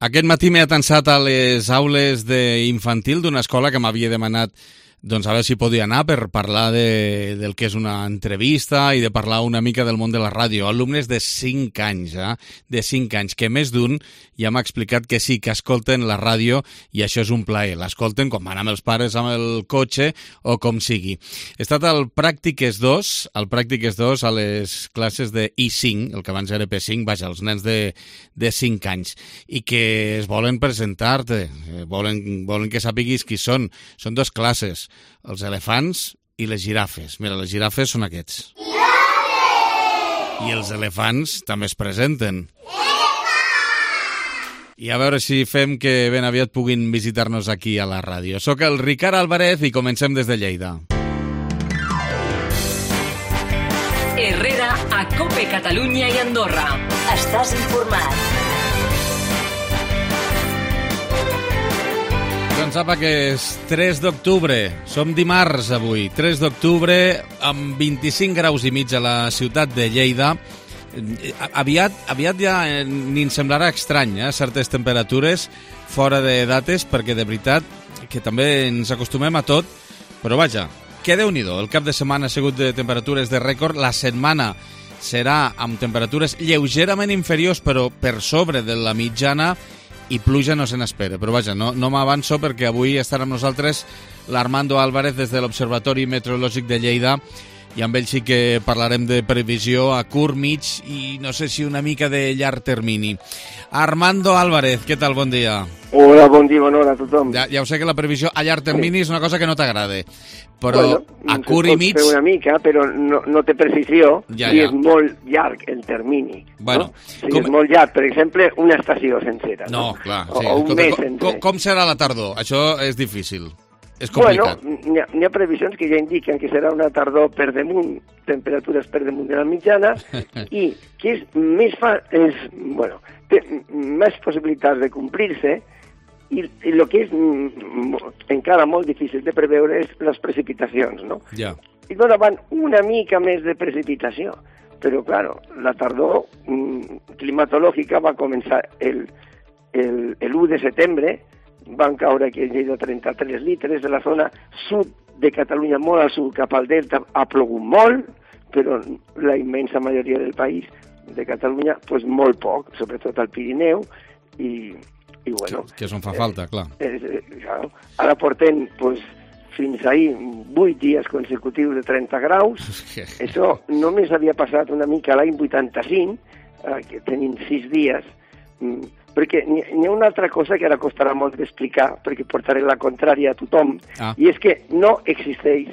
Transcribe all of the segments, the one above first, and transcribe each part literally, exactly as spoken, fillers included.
Aquest matí m'he atansat a les aules d'infantil d'una escola que m'havia demanat doncs a veure si podia anar per parlar de, del que és una entrevista i de parlar una mica del món de la ràdio. Alumnes de cinc anys, eh? De cinc anys, que més d'un ja m'ha explicat que sí, que escolten la ràdio i això és un plaer. L'escolten quan van amb els pares amb el cotxe o com sigui. He estat al Pràctiques dos, al Pràctiques dos a les classes de I cinc, el que abans era P cinc, vaja, els nens de, de cinc anys, i que es volen presentar-te, volen, volen que sàpiguis qui són. Són dues classes, els elefants i les girafes. Mira, les girafes són aquests. I els elefants també es presenten. I a veure si fem que ben aviat puguin visitar-nos aquí a la ràdio. Soc el Ricard Álvarez i comencem des de Lleida. Herrera, a COPE Catalunya i Andorra. Estàs informat. Doncs apa, que és tres d'octubre, som dimarts avui, tres d'octubre, amb vint-i-cinc graus i mig a la ciutat de Lleida. Aviat, aviat ja ni ens semblarà estrany, eh, certes temperatures fora de dates, perquè de veritat que també ens acostumem a tot, però vaja, que Déu-n'hi-do, el cap de setmana ha sigut de temperatures de rècord, la setmana serà amb temperatures lleugerament inferiors, però per sobre de la mitjana, i pluja no se n'espera, però vaja, no, no m'avanço perquè avui estarà amb nosaltres l'Armando Álvarez des de l'Observatori Meteorològic de Lleida i amb ell sí que parlarem de previsió a curt, mig i no sé si una mica de llarg termini. Armando Álvarez, què tal? Bon dia. Hola, bon dia, bona hora a tothom. Ja, ja ho sé que la previsió a llarg termini sí. És una cosa que no t'agrada, però bueno, a curt i mig... Fer una mica, però no, no té precisió ja, si ja. és molt llarg el termini. Bueno, no? Si com... és molt llarg, per exemple, una estació sencera. No, no? clar. O, Sí. o un Escolta, mes com, sencer. com serà la tardor? Això és difícil. És complicat. Bueno, n'hi ha, n'hi ha previsions que ja indiquen que serà una tardor per damunt, temperatures per damunt de la mitjana, i que és més fa... És, bueno, té més possibilitats de complir-se, i, i el que és m, encara molt difícil de preveure és les precipitacions, no? Ja. I donaven una mica més de precipitació, però, claro, la tardor m, climatològica va començar el, el, el u de setembre. Van caure aquí a Lleida trenta-tres litres, de la zona sud de Catalunya, molt al sud, cap al Delta, ha plogut molt, però la immensa majoria del país, de Catalunya, pues molt poc, sobretot al Pirineu, i, i bueno... Que és on fa falta, clar. Eh, eh, claro. Ara portem, pues, fins ahir, vuit dies consecutius de trenta graus. Això només havia passat una mica l'any vuitanta-cinc, eh, que tenim sis dies, mm, perquè n'hi ha una altra cosa que ara costarà molt d'explicar, perquè portaré la contrària a tothom, ah. i és que no existeix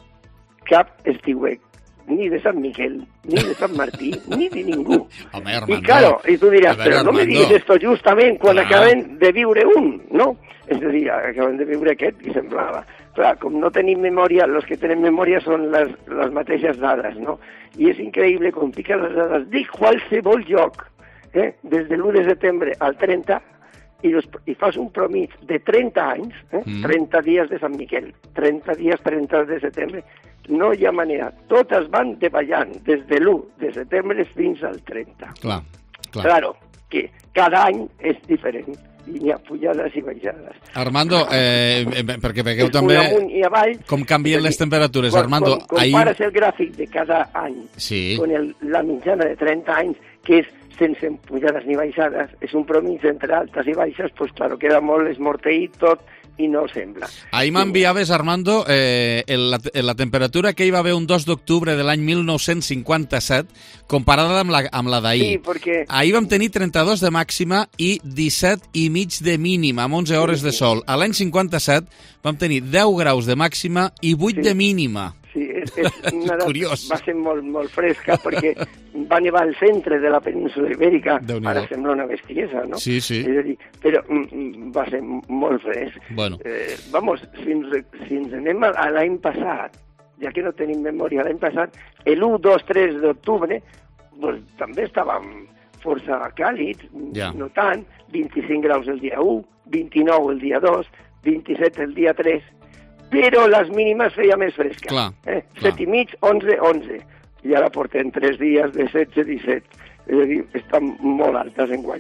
cap estiuet, ni de Sant Miquel, ni de Sant Martí, ni de ningú. Home, Armando, I claro, i tu diràs, veure, però no me digues esto justament quan clar. Acabem de viure un, no? És a dir, acabem de viure aquest, i semblava. Clar, com no tenim memòria, els que tenen memòria són les, les mateixes dades, no? I és increïble com piquen les dades de qualsevol lloc, Eh? des de l'u de setembre al trenta, i, los, i fas un promig de trenta anys, eh? mm. trenta dies de Sant Miquel, trenta dies, trenta de setembre, no hi ha manera. Totes van davallant des de l'u de setembre fins al trenta. Clar, clar. Claro, que cada any és diferent, i hi ha pujades i baixades. Armando, eh, perquè vegueu també i avall, com canvien les temperatures. Quan, Armando, quan compares ahir... el gràfic de cada any sí. con el, la mitjana de trenta anys, que és sense pujades ni baixades, és un promig entre altes i baixes, pues claro, queda molt esmorteït tot i no sembla. Ahir m'enviaves, Armando, eh, la, la temperatura que hi va haver un dos d'octubre de l'any mil nou-cents cinquanta-set comparada amb la, amb la d'ahir. Sí, perquè... Ahir vam tenir trenta-dos de màxima i disset i mig de mínima, amb onze hores sí, sí. de sol. A l'any cinquanta-set vam tenir deu graus de màxima i vuit sí. de mínima. Sí, és, és una data, curiós. Va ser molt, molt fresca perquè va nevar al centre de la península ibèrica. Ara sembla una bestiesa, no? Sí, sí. És a dir, però mm, va ser molt fresc. Bueno. Eh, vamos, si ens, si ens anem a, a l'any passat, ja que no tenim memòria, l'any passat, l'u, dos, tres d'octubre, pues, també estàvem força càlids, ja. no tant, vint-i-cinc graus el dia u, vint-i-nou el dia dos, vint-i-set el dia tres, però les mínimes feia més fresca. Clar, eh? clar. set i mig, onze, onze. I ara portem tres dies de setze a disset. És a dir, estan molt altes enguany.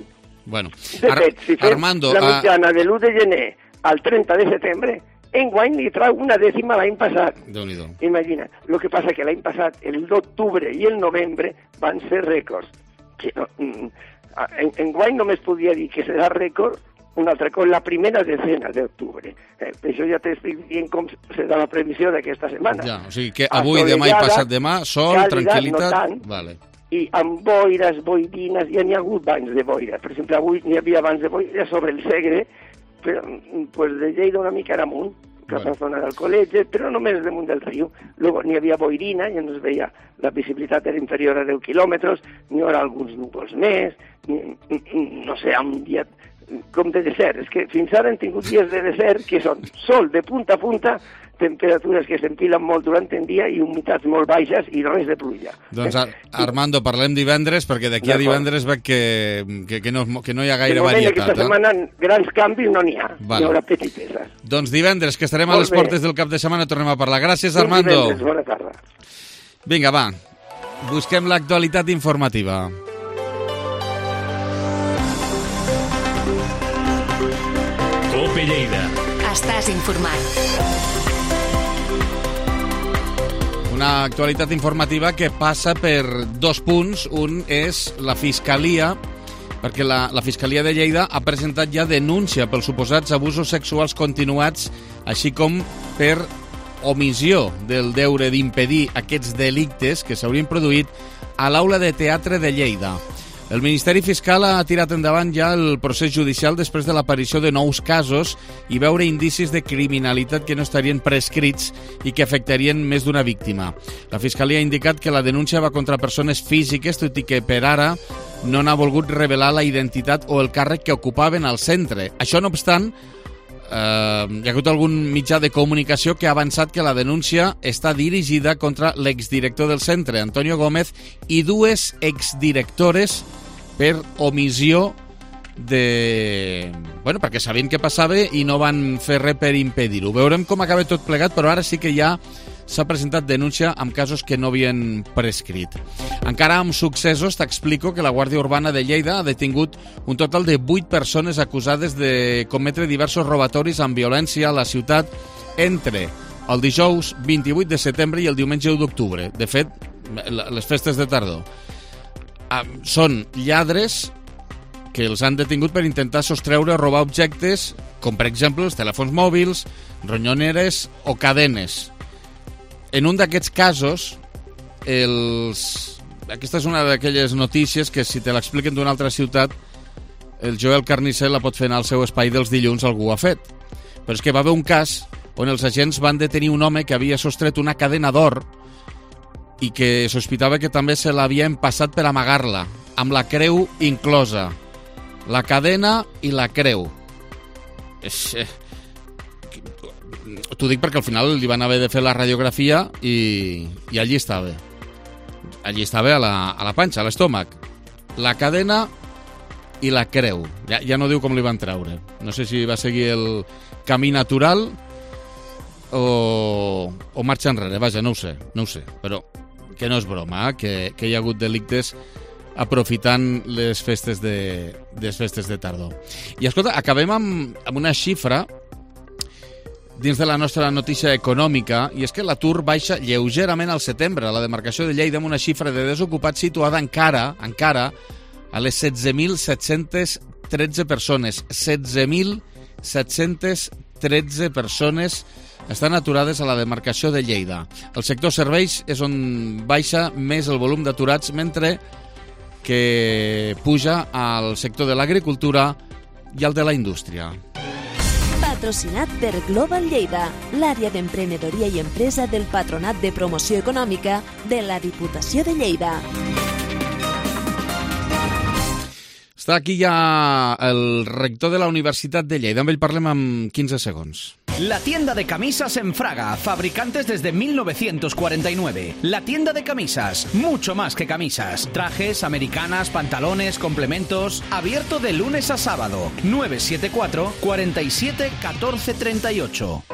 Bueno, de Ar fet, si fem Armando, la mitjana uh... de l'u de gener al trenta de setembre, enguany li trau una dècima l'any passat. Déu-n'hi-do. Imagina, el que passa que l'any passat, el d'octubre i el novembre, van ser rècords. Que no, en, enguany només podia dir que serà rècord un altre cop la primera decena d'octubre. Eh, això ja t'estic dient com serà la previsió d'aquesta setmana. Ja, o sigui que avui, demà i passat demà, sol, tranquil·litat... No tant, vale. I amb boires, boirines, ja n'hi ha hagut banys de boira. Per exemple, avui n'hi havia banys de boira sobre el Segre, però pues, de Lleida una mica era amunt, cap a la zona del col·legi, però només damunt del riu. Luego n'hi havia boirina, ja no es veia, la visibilitat era inferior a deu quilòmetres, n'hi haurà alguns núvols més, no sé, un dia com de desert. És que fins ara hem tingut dies de desert que són sol de punta a punta, temperatures que s'empilen molt durant el dia i humitats molt baixes i res de pluja. Doncs, Ar Armando, parlem divendres, perquè d'aquí a divendres veig que, que, que, no, que no hi ha gaire varietat. Aquesta eh? setmana grans canvis no n'hi ha, vale. Hi haurà petiteses. Doncs divendres, que estarem molt a les bé. Portes del cap de setmana, tornem a parlar. Gràcies, Armando. Divendres, bona tarda. Vinga, va, busquem l'actualitat informativa. Cope Lleida. Estàs informat. Una actualitat informativa que passa per dos punts. Un és la Fiscalia, perquè la, la Fiscalia de Lleida ha presentat ja denúncia pels suposats abusos sexuals continuats, així com per omissió del deure d'impedir aquests delictes que s'haurien produït a l'aula de teatre de Lleida. El Ministeri Fiscal ha tirat endavant ja el procés judicial després de l'aparició de nous casos i veure indicis de criminalitat que no estarien prescrits i que afectarien més d'una víctima. La Fiscalia ha indicat que la denúncia va contra persones físiques, tot i que per ara no n'ha volgut revelar la identitat o el càrrec que ocupaven al centre. Això no obstant, eh, hi ha hagut algun mitjà de comunicació que ha avançat que la denúncia està dirigida contra l'exdirector del centre, Antonio Gómez, i dues exdirectores per omissió de... Bueno, perquè sabien què passava i no van fer res per impedir-ho. Veurem com acaba tot plegat, però ara sí que ja s'ha presentat denúncia amb casos que no havien prescrit. Encara amb successos, t'explico que la Guàrdia Urbana de Lleida ha detingut un total de vuit persones acusades de cometre diversos robatoris amb violència a la ciutat entre el dijous vint-i-vuit de setembre i el diumenge u d'octubre. De fet, les festes de tardor. Són lladres que els han detingut per intentar sostreure o robar objectes, com per exemple els telèfons mòbils, ronyoneres o cadenes. En un d'aquests casos, els... aquesta és una d'aquelles notícies que si te l'expliquen d'una altra ciutat, el Joel Carnicer la pot fer anar al seu espai dels dilluns, algú ho ha fet. Però és que va haver un cas on els agents van detenir un home que havia sostret una cadena d'or i que sospitava que també se l'havien passat per amagar-la, amb la creu inclosa. La cadena i la creu. És... T'ho dic perquè al final li van haver de fer la radiografia i, i allí estava. Allí estava a la, a la panxa, a l'estómac. La cadena i la creu. Ja, ja no diu com li van treure. No sé si va seguir el camí natural o, o marxa enrere. Vaja, no ho sé, no ho sé. Però que no és broma, eh? que, que hi ha hagut delictes aprofitant les festes de, les festes de tardor. I escolta, acabem amb, amb una xifra dins de la nostra notícia econòmica, i és que l'atur baixa lleugerament al setembre a la demarcació de Lleida amb una xifra de desocupats situada encara encara a les setze mil set-cents tretze persones. setze mil set-cents tretze persones estan aturades a la demarcació de Lleida. El sector serveis és on baixa més el volum d'aturats, mentre que puja al sector de l'agricultura i al de la indústria. Patrocinat per Global Lleida, l'àrea d'emprenedoria i empresa del Patronat de Promoció Econòmica de la Diputació de Lleida. Està aquí ja el rector de la Universitat de Lleida. Amb ell parlem en quinze segons. La tienda de camisas en Fraga, fabricantes desde mil novecientos cuarenta y nueve. La tienda de camisas, mucho más que camisas. Trajes, americanas, pantalones, complementos. Abierto de lunes a sábado. nueve siete cuatro, cuatro siete, uno cuatro tres ocho.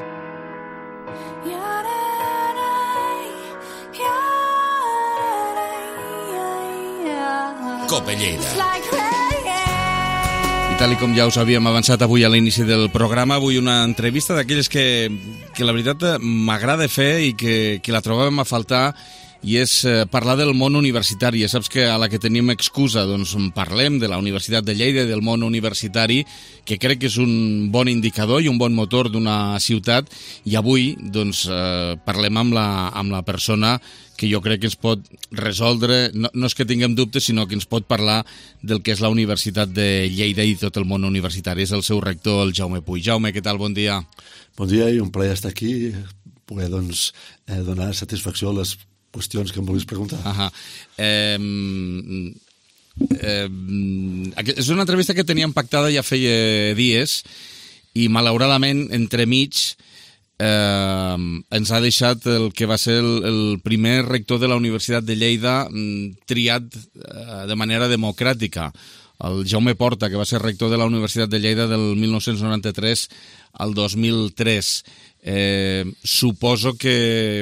Cope Lleida. tal com ja us havíem avançat avui a l'inici del programa, avui una entrevista d'aquelles que, que la veritat m'agrada fer i que, que la trobàvem a faltar, i és parlar del món universitari. Saps que a la que tenim excusa doncs parlem de la Universitat de Lleida i del món universitari, que crec que és un bon indicador i un bon motor d'una ciutat, i avui doncs eh, parlem amb la, amb la persona que jo crec que ens pot resoldre, no, no és que tinguem dubtes, sinó que ens pot parlar del que és la Universitat de Lleida i tot el món universitari. És el seu rector, el Jaume Puig. Jaume, què tal? Bon dia. Bon dia i un plaer estar aquí, poder doncs, eh, donar satisfacció a les qüestions que em vulguis preguntar. Ahà. Eh, eh, és una entrevista que teníem pactada ja feia dies i malauradament entremig eh, ens ha deixat el que va ser el, el primer rector de la Universitat de Lleida triat eh, de manera democràtica, el Jaume Porta, que va ser rector de la Universitat de Lleida del mil nou-cents noranta-tres al dos mil tres. Eh, suposo que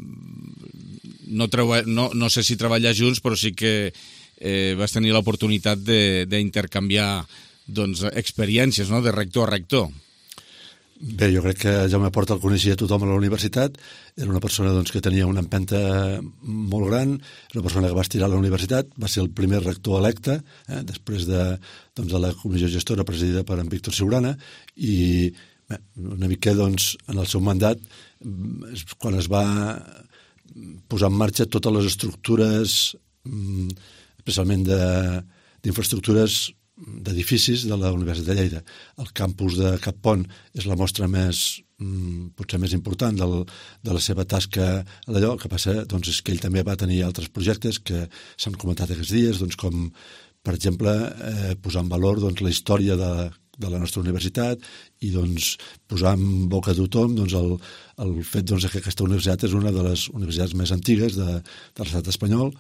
no, treba, no, no sé si treballar junts, però sí que eh, vas tenir l'oportunitat d'intercanviar doncs, experiències, no?, de rector a rector. Bé, jo crec que Jaume Porta el coneixia tothom a la universitat, era una persona doncs, que tenia una empenta molt gran, era una persona que va estirar a la universitat, va ser el primer rector electe, eh, després de, doncs, de la comissió gestora presidida per en Víctor Siurana, i bé, una mica doncs, en el seu mandat, quan es va posar en marxa totes les estructures, especialment d'infraestructures d'edificis de la Universitat de Lleida. El campus de Cap Pont és la mostra més, potser més important del, de la seva tasca a d'allò. El que passa doncs, és que ell també va tenir altres projectes que s'han comentat aquests dies, doncs, com, per exemple, eh, posar en valor doncs, la història de, de la nostra universitat i doncs, posar en boca de tothom doncs, el, el fet doncs, que aquesta universitat és una de les universitats més antigues de, de l'estat espanyol,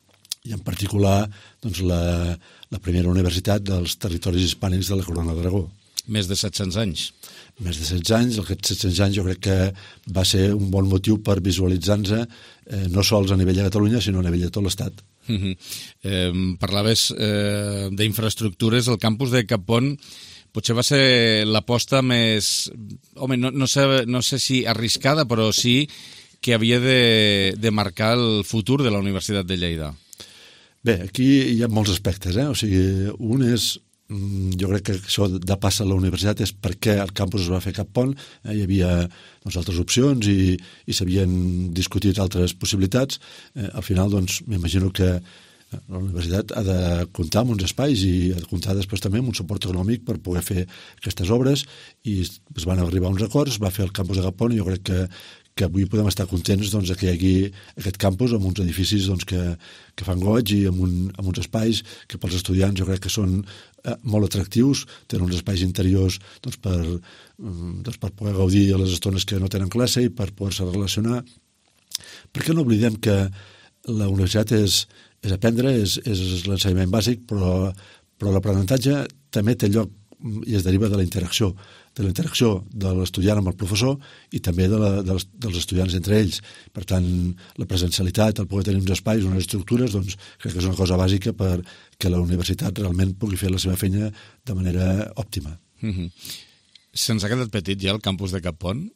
i en particular doncs, la, la primera universitat dels territoris hispànics de la Corona d'Aragó. Més de set-cents anys. Més de set-cents anys. Aquests set-cents anys jo crec que va ser un bon motiu per visualitzar-nos eh, no sols a nivell de Catalunya, sinó a nivell de tot l'Estat. Uh -huh. eh, parlaves eh, d'infraestructures. El campus de Cap Pont potser va ser l'aposta més... Home, no, no, sé, no sé si arriscada, però sí que havia de, de marcar el futur de la Universitat de Lleida. Bé, aquí hi ha molts aspectes, eh? O sigui, un és, jo crec que això de pas a la universitat és per què el campus es va fer Cap Pont, eh? Hi havia doncs, altres opcions i, i s'havien discutit altres possibilitats. Eh, al final, doncs, m'imagino que la universitat ha de comptar amb uns espais i ha de comptar després també amb un suport econòmic per poder fer aquestes obres, i es van arribar a uns acords, es va fer el campus de Cap Pont, i jo crec que que avui podem estar contents doncs, que hi hagi aquest campus amb uns edificis doncs, que, que fan goig i amb, un, amb uns espais que pels estudiants jo crec que són eh, molt atractius, tenen uns espais interiors doncs, per, doncs, per poder gaudir a les estones que no tenen classe i per poder-se relacionar. Perquè no oblidem que la universitat és, és aprendre, és, és l'ensenyament bàsic, però, però l'aprenentatge també té lloc i es deriva de la interacció, de la interacció de l'estudiant amb el professor i també de la, de les, dels estudiants entre ells. Per tant, la presencialitat, el poder tenir uns espais, unes estructures, doncs crec que és una cosa bàsica per que la universitat realment pugui fer la seva feina de manera òptima. Mm-hmm. Se'ns ha quedat petit ja el campus de Cap Pont?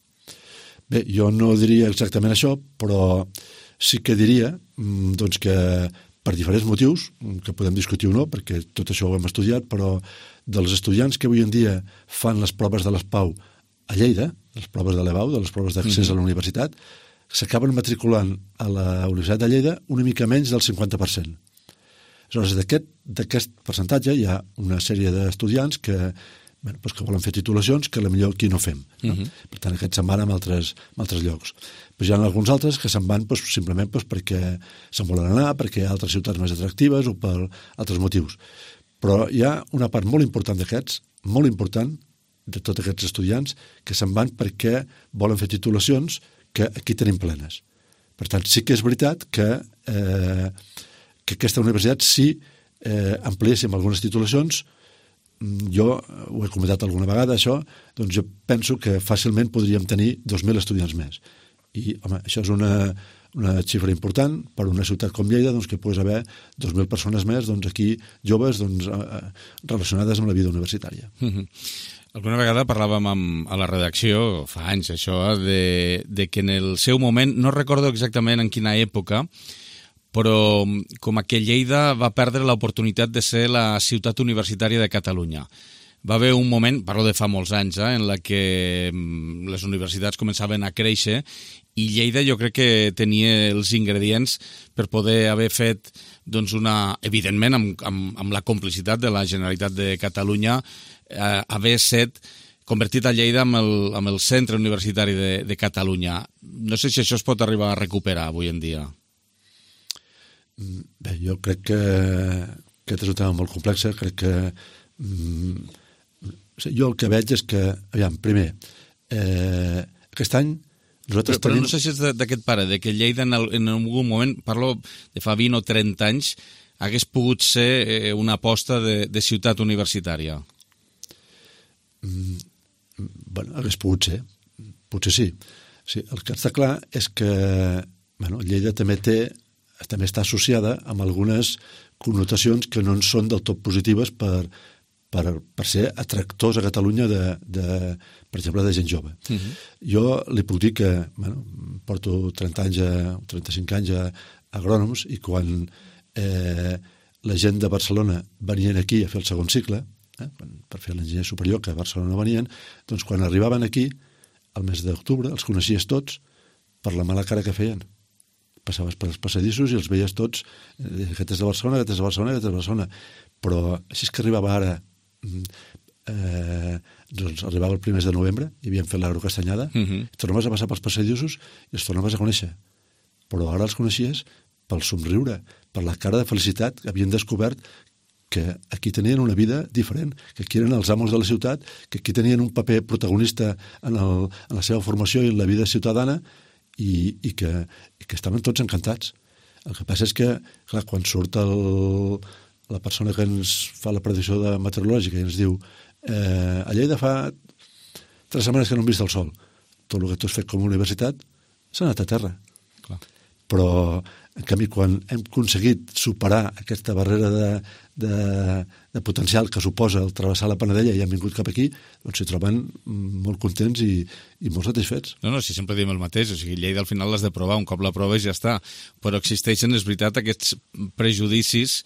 Bé, jo no diria exactament això, però sí que diria doncs, que per diferents motius, que podem discutir o no, perquè tot això ho hem estudiat, però dels estudiants que avui en dia fan les proves de l'ESPAU a Lleida, les proves de l'EBAU, de les proves d'accés mm-hmm. a la universitat, s'acaben matriculant a la Universitat de Lleida una mica menys del cinquanta per cent. Aleshores, d'aquest percentatge hi ha una sèrie d'estudiants que, bueno, doncs que volen fer titulacions que potser aquí no fem. No? Mm-hmm. Per tant, aquests se'n van a altres, a altres llocs. Però hi ha alguns altres que se'n van doncs, simplement doncs, perquè se'n volen anar, perquè hi ha altres ciutats més atractives o per altres motius. Però hi ha una part molt important d'aquests, molt important, de tots aquests estudiants, que se'n van perquè volen fer titulacions que aquí tenim plenes. Per tant, sí que és veritat que, eh, que aquesta universitat, si eh, ampliéssim algunes titulacions, jo ho he comentat alguna vegada, això, doncs jo penso que fàcilment podríem tenir dos mil estudiants més. I, home, això és una, una xifra important per una ciutat com Lleida, doncs, que pogués haver dos mil persones més doncs, aquí, joves, doncs, relacionades amb la vida universitària. Mm-hmm. Alguna vegada parlàvem amb, a la redacció, fa anys això, de, de que en el seu moment, no recordo exactament en quina època, però com que Lleida va perdre l'oportunitat de ser la ciutat universitària de Catalunya. Va haver un moment, parlo de fa molts anys, eh, en la que les universitats començaven a créixer i Lleida jo crec que tenia els ingredients per poder haver fet, doncs una, evidentment, amb, amb, amb la complicitat de la Generalitat de Catalunya, eh, haver set convertit a Lleida amb el, amb el centre universitari de, de Catalunya. No sé si això es pot arribar a recuperar avui en dia. Bé, jo crec que aquest és un tema molt complex. Crec que mm, jo el que veig és que, aviam, primer, eh, aquest any nosaltres però, tenim... però no sé si és d'aquest pare, de que Lleida en, el, en algun moment, parlo de fa vint o trenta anys, hagués pogut ser una aposta de, de ciutat universitària. Mm, bueno, hagués pogut ser, potser sí. sí. El que està clar és que bueno, Lleida també té també està associada amb algunes connotacions que no en són del tot positives per, per, per ser atractors a Catalunya de, de, per exemple, de gent jove. Uh-huh. Jo li puc dir que bueno, porto trenta anys, a, trenta-cinc anys a, a Agrònoms i quan eh, la gent de Barcelona venien aquí a fer el segon cicle, eh, per fer l'enginyer superior, que a Barcelona venien, doncs quan arribaven aquí, al mes d'octubre, els coneixies tots per la mala cara que feien. Passaves per els passadissos i els veies tots, eh, aquest és de Barcelona, aquest és de Barcelona, aquest és de Barcelona. Però així és que arribava ara, eh, doncs arribava el primer de novembre, i havíem fet l'agrocastanyada, uh-huh. i tornaves a passar pels passadissos i els tornaves a conèixer. Però ara els coneixies pel somriure, per la cara de felicitat, que havien descobert que aquí tenien una vida diferent, que aquí eren els amos de la ciutat, que aquí tenien un paper protagonista en, el, en la seva formació i en la vida ciutadana, i, i, que, i que estaven tots encantats. El que passa és que, clar, quan surt el, la persona que ens fa la predicció de meteorològica i ens diu eh, a Lleida fa tres setmanes que no hem vist el sol, tot el que tu has fet com a universitat s'ha anat a terra. Clar. Però, en canvi, quan hem aconseguit superar aquesta barrera de, de, de potencial que suposa el travessar la Panadella i hem vingut cap aquí, doncs s'hi troben molt contents i, i molt satisfets. No, no, si sempre diem el mateix, o sigui, Lleida al final l'has de provar, un cop la proves ja està, però existeixen, és veritat, aquests prejudicis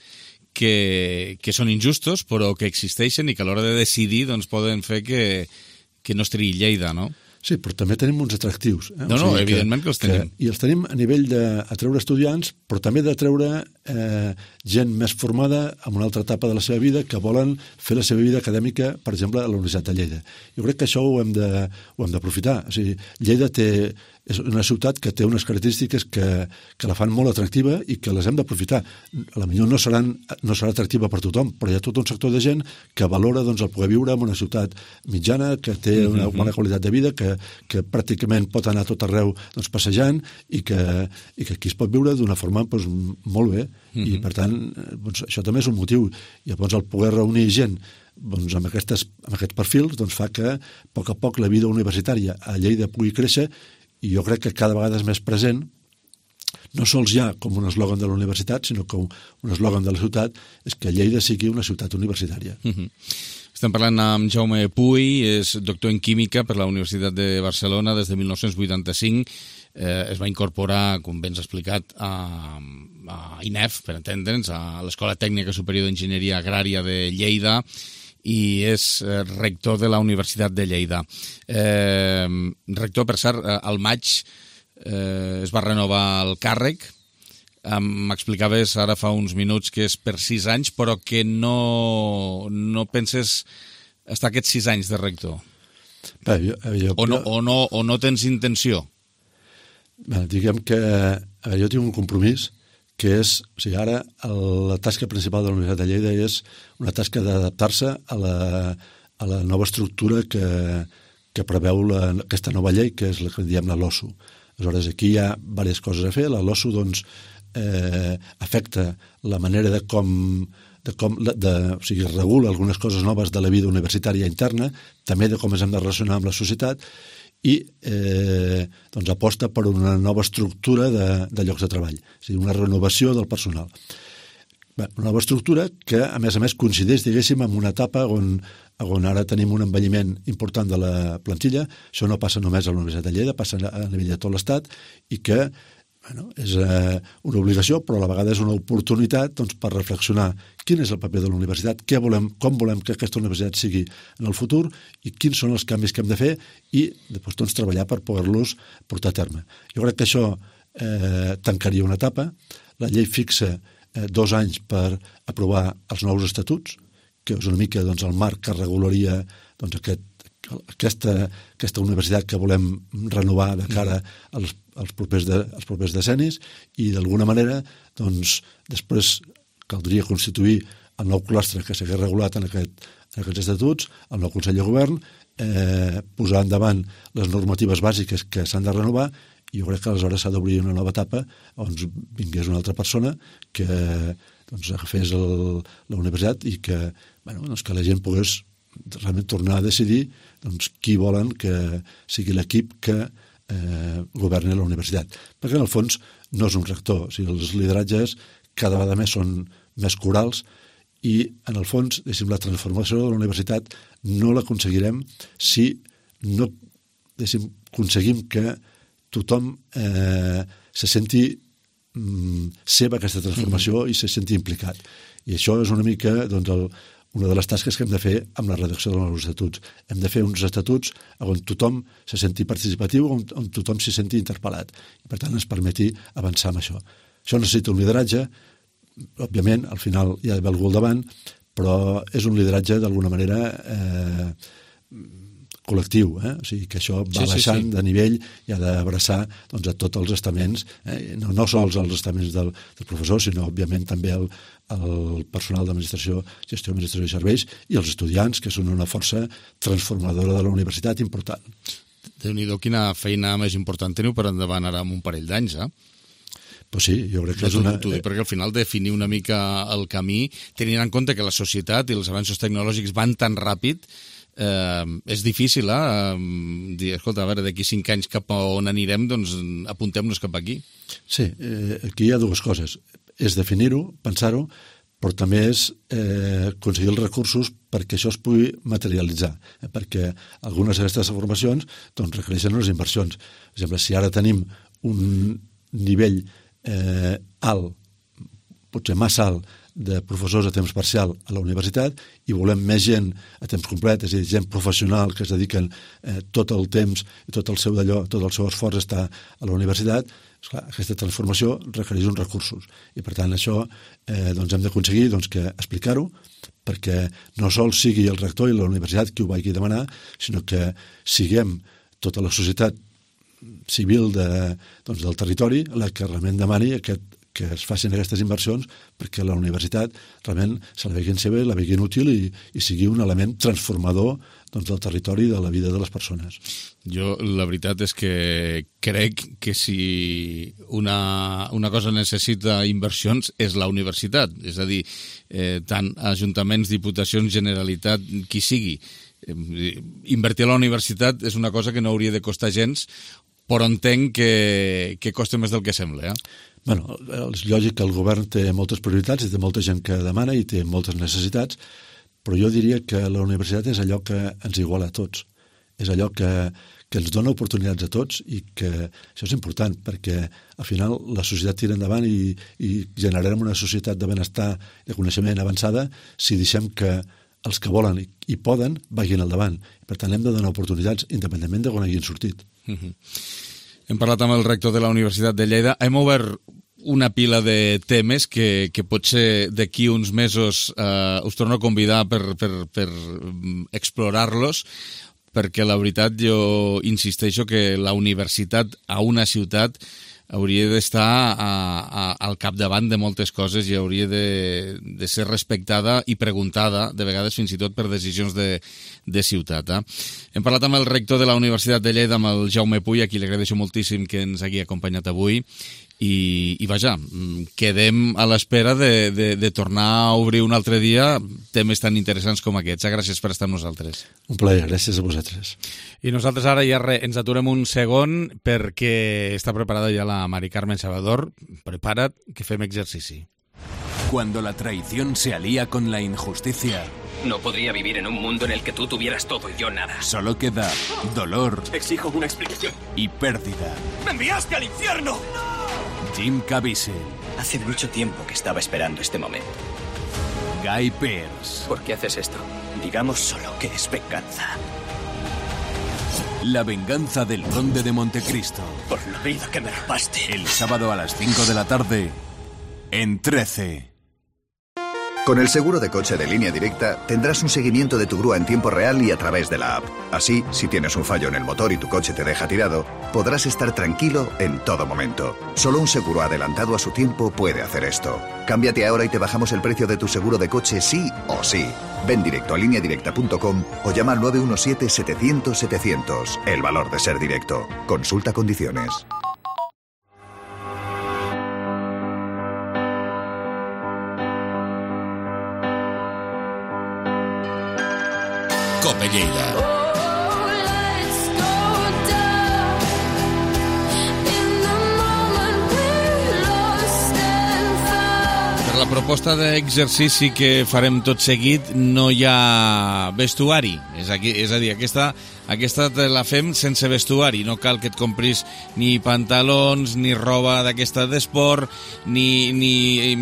que, que són injustos, però que existeixen i que a l'hora de decidir doncs, poden fer que, que no es triï Lleida, no? Sí, però també tenim uns atractius. Eh? No, no, o sigui, evidentment que, que els tenim. Que, I els tenim a nivell d'atreure estudiants, però també d'atreure eh, gent més formada en una altra etapa de la seva vida que volen fer la seva vida acadèmica, per exemple, a la Universitat de Lleida. Jo crec que això ho hem de, ho hem d'aprofitar. O sigui, Lleida té, és una ciutat que té unes característiques que, que la fan molt atractiva i que les hem d'aprofitar. A la millor no, seran, no serà atractiva per tothom, però hi ha tot un sector de gent que valora doncs, el poder viure en una ciutat mitjana, que té una mm-hmm. bona qualitat de vida, que, que pràcticament pot anar a tot arreu doncs, passejant i que, i que aquí es pot viure d'una forma doncs, molt bé. Mm-hmm. I, per tant, doncs, això també és un motiu. I llavors el poder reunir gent doncs, amb, aquestes, amb aquests perfils doncs, fa que a poc a poc la vida universitària a Lleida pugui créixer i jo crec que cada vegada és més present, no sols ja com un eslògan de la universitat, sinó com un eslògan de la ciutat, és que Lleida sigui una ciutat universitària. Mm-hmm. Estem parlant amb Jaume Puy, és doctor en Química per la Universitat de Barcelona des de mil nou-cents vuitanta-cinc, eh, es va incorporar, com ben s'ha explicat, a, a I N E F, per entendre'ns, a l'Escola Tècnica Superior d'Enginyeria Agrària de Lleida, i és rector de la Universitat de Lleida. Eh, rector, per cert, al maig eh, es va renovar el càrrec. M'explicaves ara fa uns minuts que és per sis anys, però que no, no penses estar aquests sis anys de rector. Bé, jo, jo, o, no, o, no, o no tens intenció? Bé, diguem que veure, jo tinc un compromís que és, o sigui, ara la tasca principal de la Universitat de Lleida és una tasca d'adaptar-se a la, a la nova estructura que, que preveu la, aquesta nova llei, que és la que diem la LOSU. Aleshores, aquí hi ha diverses coses a fer. La LOSU, doncs, eh, afecta la manera de com, de com de, o sigui, regula algunes coses noves de la vida universitària interna, també de com ens hem de relacionar amb la societat, i eh, doncs aposta per una nova estructura de, de llocs de treball, és a dir, una renovació del personal. Bé, una nova estructura que, a més a més, coincideix, diguéssim, amb una etapa on, on ara tenim un envelliment important de la plantilla. Això no passa només a la Universitat de Lleida, passa a nivell de tot l'Estat, i que bueno, és eh, una obligació, però a la vegada és una oportunitat doncs, per reflexionar quin és el paper de la universitat, què volem, com volem que aquesta universitat sigui en el futur i quins són els canvis que hem de fer i després doncs, treballar per poder-los portar a terme. Jo crec que això eh, tancaria una etapa. La llei fixa eh, dos anys per aprovar els nous estatuts, que és una mica doncs, el marc que regularia doncs, aquest Aquesta, aquesta universitat que volem renovar de cara als, als, propers, de, als propers decennis i d'alguna manera doncs, després caldria constituir el nou claustre que s'hagués regulat en, aquest, en aquests estatuts, el nou Consell de Govern, eh, posar endavant les normatives bàsiques que s'han de renovar i jo crec que aleshores s'ha d'obrir una nova etapa on vingués una altra persona que doncs, agafés el, la universitat i que, bueno, doncs, que la gent pogués realment tornar a decidir doncs, qui volen que sigui l'equip que eh, governi la universitat. Perquè en el fons no és un rector, o sigui, els lideratges cada vegada més són més corals i en el fons, deixem, la transformació de la universitat no l'aconseguirem si no deixem, aconseguim que tothom eh, se senti mm, seva aquesta transformació mm-hmm. i se senti implicat. I això és una mica doncs, el una de les tasques que hem de fer amb la redacció dels nous estatuts. Hem de fer uns estatuts on tothom se senti participatiu, on, on tothom se senti interpel·lat. I per tant ens permeti avançar amb això. Això necessita un lideratge, òbviament, al final hi ha d'haver algú al davant, però és un lideratge d'alguna manera eh, col·lectiu, eh? O sigui que això va sí, baixant sí, sí. de nivell i ha d'abraçar doncs, a tots els estaments, eh? no, no sols els estaments del, del professor, sinó òbviament també el, el personal d'administració, gestió, administració i serveis i els estudiants, que són una força transformadora de la universitat important. Déu-n'hi-do, quina feina més important teniu per endavant ara amb un parell d'anys, eh? Pues sí, jo crec que és una... Dic, perquè al final definir una mica el camí, tenint en compte que la societat i els avanços tecnològics van tan ràpid, eh, és difícil, eh? Dir, escolta, a veure, d'aquí cinc anys cap a on anirem, doncs apuntem-nos cap aquí. Sí, eh, aquí hi ha dues coses. És definir-ho, pensar-ho, però també és eh, aconseguir els recursos perquè això es pugui materialitzar, eh, perquè algunes d'aquestes formacions doncs, requereixen unes inversions. Per exemple, si ara tenim un nivell eh, alt, potser massa alt, de professors a temps parcial a la universitat i volem més gent a temps complet, és a dir, gent professional que es dediquen eh, tot el temps i tot el seu d'allò, tot el seu esforç està a la universitat, esclar, aquesta transformació requereix uns recursos i per tant això eh, doncs hem d'aconseguir doncs, que explicar-ho perquè no sols sigui el rector i la universitat qui ho vagi demanar, sinó que siguem tota la societat civil de, doncs, del territori la que realment demani aquest que es facin aquestes inversions perquè la universitat realment se la veguin seva, la veguin útil i, i sigui un element transformador doncs, del territori i de la vida de les persones. Jo la veritat és que crec que si una, una cosa necessita inversions és la universitat, és a dir, eh, tant ajuntaments, diputacions, Generalitat, qui sigui. Eh, invertir a la universitat és una cosa que no hauria de costar gens, però entenc que, que costa més del que sembla, eh? Bueno, és lògic que el govern té moltes prioritats i té molta gent que demana i té moltes necessitats, però jo diria que la universitat és allò que ens iguala a tots. És allò que, que ens dona oportunitats a tots i que això és important perquè al final la societat tira endavant i, i generarem una societat de benestar i de coneixement avançada si deixem que els que volen i, i poden vagin al davant. Per tant, hem de donar oportunitats independentment de on hagin sortit. Mm-hmm. Hem parlat amb el rector de la Universitat de Lleida. Hem obert una pila de temes que, que potser d'aquí uns mesos eh, us torno a convidar per, per, per explorar-los, perquè la veritat jo insisteixo que la universitat a una ciutat hauria d'estar a, a, al capdavant de moltes coses i hauria de, de ser respectada i preguntada, de vegades fins i tot per decisions de, de ciutat. Eh? Hem parlat amb el rector de la Universitat de Lleida, amb el Jaume Puy, a qui li agraeixo moltíssim que ens hagi acompanyat avui, i, i vaja, quedem a l'espera de, de, de tornar a obrir un altre dia temes tan interessants com aquests. Gràcies per estar amb nosaltres. Un plaer, gràcies a vosaltres. I nosaltres ara ja re, ens aturem un segon perquè està preparada ja la Mari Carmen Salvador. Prepara't, que fem exercici. Cuando la traición se alía con la injusticia... No podría vivir en un mundo en el que tú tuvieras todo y yo nada. Solo queda dolor... Exijo una explicación. ...y pérdida. ¡Me enviaste al infierno! Jim Caviezel. Hace mucho tiempo que estaba esperando este momento. Guy Pearce. ¿Por qué haces esto? Digamos solo que es venganza. La venganza del Conde de Montecristo. Por la vida que me rapaste. El sábado a las cinco de la tarde, en trece. Con el seguro de coche de Línea Directa tendrás un seguimiento de tu grúa en tiempo real y a través de la app. Así, si tienes un fallo en el motor y tu coche te deja tirado, podrás estar tranquilo en todo momento. Solo un seguro adelantado a su tiempo puede hacer esto. Cámbiate ahora y te bajamos el precio de tu seguro de coche sí o sí. Ven directo a línea directa punto com o llama al nueve uno siete, setecientos, setecientos. El valor de ser directo. Consulta condiciones. Cope Lleida. Per la proposta d'exercici que farem tot seguit no hi ha vestuari. És, aquí, és a dir, aquesta, aquesta te la fem sense vestuari. No cal que et compris ni pantalons, ni roba d'aquesta d'esport, ni, ni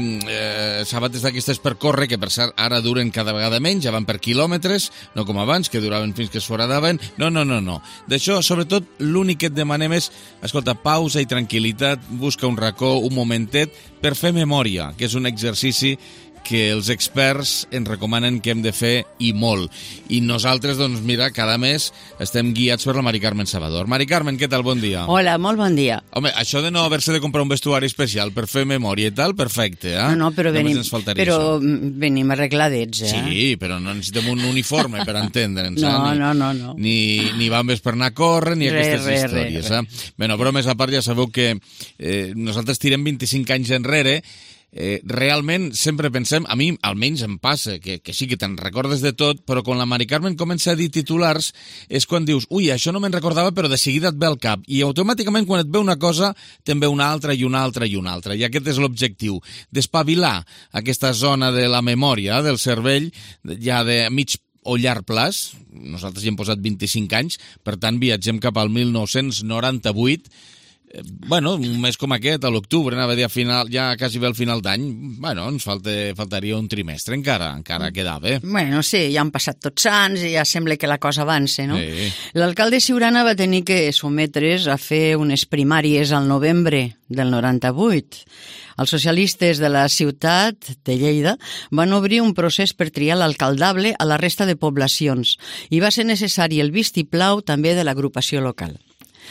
eh, sabates d'aquestes per córrer, que per cert ara duren cada vegada menys, ja van per quilòmetres, no com abans, que duraven fins que es foradaven. No, no, no, no. D'això, sobretot, l'únic que et demanem és, escolta, pausa i tranquil·litat, busca un racó, un momentet, per fer memòria, que és un exercici que els experts ens recomanen que hem de fer i molt. I nosaltres, doncs, mira, cada mes estem guiats per la Mari Carmen Salvador. Mari Carmen, què tal? Bon dia. Hola, molt bon dia. Home, això de no haver-se de comprar un vestuari especial per fer memòria i tal, perfecte, eh? No, no, però, venim, però venim arregladets, eh? Sí, però no necessitem un uniforme per entendre'ns, no, eh? Ni, no, no, no. Ni, ni bambes per anar a córrer, ni re, aquestes re, històries, re, re. eh? Bueno, bromes a part, ja sabeu que eh, nosaltres tirem vint-i-cinc anys enrere. Eh, realment sempre pensem, a mi almenys em passa, que, que sí que te'n recordes de tot, però quan la Mari Carmen comença a dir titulars és quan dius, ui, això no me'n recordava, però de seguida et ve al cap, i automàticament quan et ve una cosa te'n ve una altra i una altra i una altra, i aquest és l'objectiu, d'espavilar aquesta zona de la memòria, del cervell, ja de mig o llarg plaç. Nosaltres hi hem posat vint-i-cinc anys, per tant viatgem cap al mil nou-cents noranta-vuit. Bueno, un mes com aquest, a l'octubre, anava a dir a final, ja quasi ve al final d'any, bueno, ens falta, faltaria un trimestre encara, encara quedava, eh? Bueno, sí, ja han passat tots anys i ja sembla que la cosa avança, no? Sí. L'alcalde Siurana va tenir que sotmetre's a fer unes primàries al novembre del noranta-vuit. Els socialistes de la ciutat de Lleida van obrir un procés per triar l'alcaldable a la resta de poblacions i va ser necessari el vistiplau també de l'agrupació local.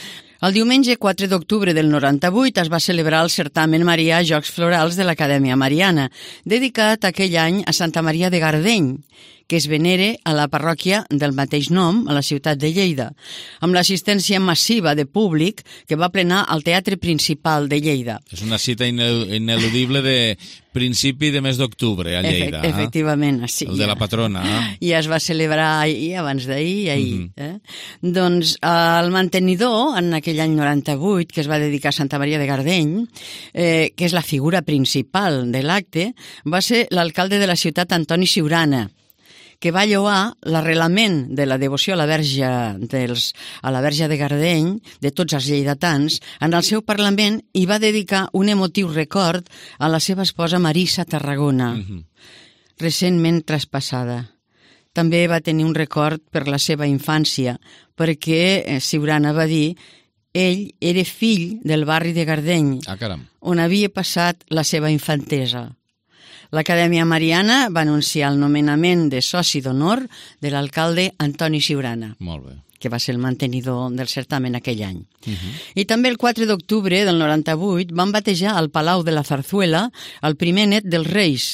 El diumenge quatre d'octubre del noranta-vuit es va celebrar el certamen marià Jocs Florals de l'Acadèmia Mariana, dedicat aquell any a Santa Maria de Gardeny, que es venera a la parròquia del mateix nom, a la ciutat de Lleida, amb l'assistència massiva de públic que va plenar al Teatre Principal de Lleida. És una cita ineludible de principi de mes d'octubre a Lleida. Efe, efectivament, eh? sí. El de la patrona. Eh? I es va celebrar ahir, abans d'ahir, ahir. Mm-hmm. eh? Doncs el mantenidor, en aquell any noranta-vuit, que es va dedicar a Santa Maria de Gardeny, eh, que és la figura principal de l'acte, va ser l'alcalde de la ciutat, Antoni Siurana, que va lloar l'arrelament de la devoció a la Verge, dels, a la Verge de Gardeny, de tots els lleidatans, en el seu Parlament i va dedicar un emotiu record a la seva esposa Marissa Tarragona, mm-hmm. recentment traspassada. També va tenir un record per la seva infància, perquè Siurana va dir ell era fill del barri de Gardeny, ah, caram. on havia passat la seva infantesa. L'Acadèmia Mariana va anunciar el nomenament de soci d'honor de l'alcalde Antoni Siurana. Molt bé. Que va ser el mantenidor del certamen aquell any. Uh-huh. I també el quatre d'octubre del noranta-vuit van batejar al Palau de la Zarzuela el primer net dels Reis,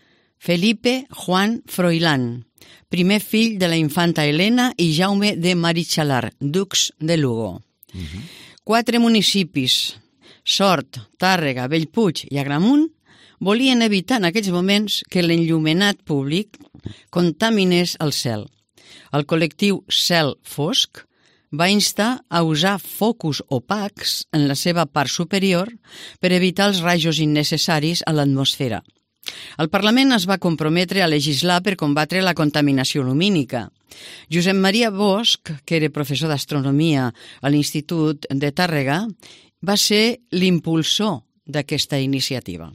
Felipe Juan Froilán, primer fill de la infanta Helena i Jaume de Marichalar, ducs de Lugo. Uh-huh. Quatre municipis Sort, Tàrrega, Bellpuig i Agramunt volien evitar en aquells moments que l'enllumenat públic contaminés el cel. El col·lectiu Cel Fosc va instar a usar focus opacs en la seva part superior per evitar els rajos innecessaris a l'atmosfera. El Parlament es va comprometre a legislar per combatre la contaminació lumínica. Josep Maria Bosch, que era professor d'astronomia a l'Institut de Tàrrega, va ser l'impulsor d'aquesta iniciativa.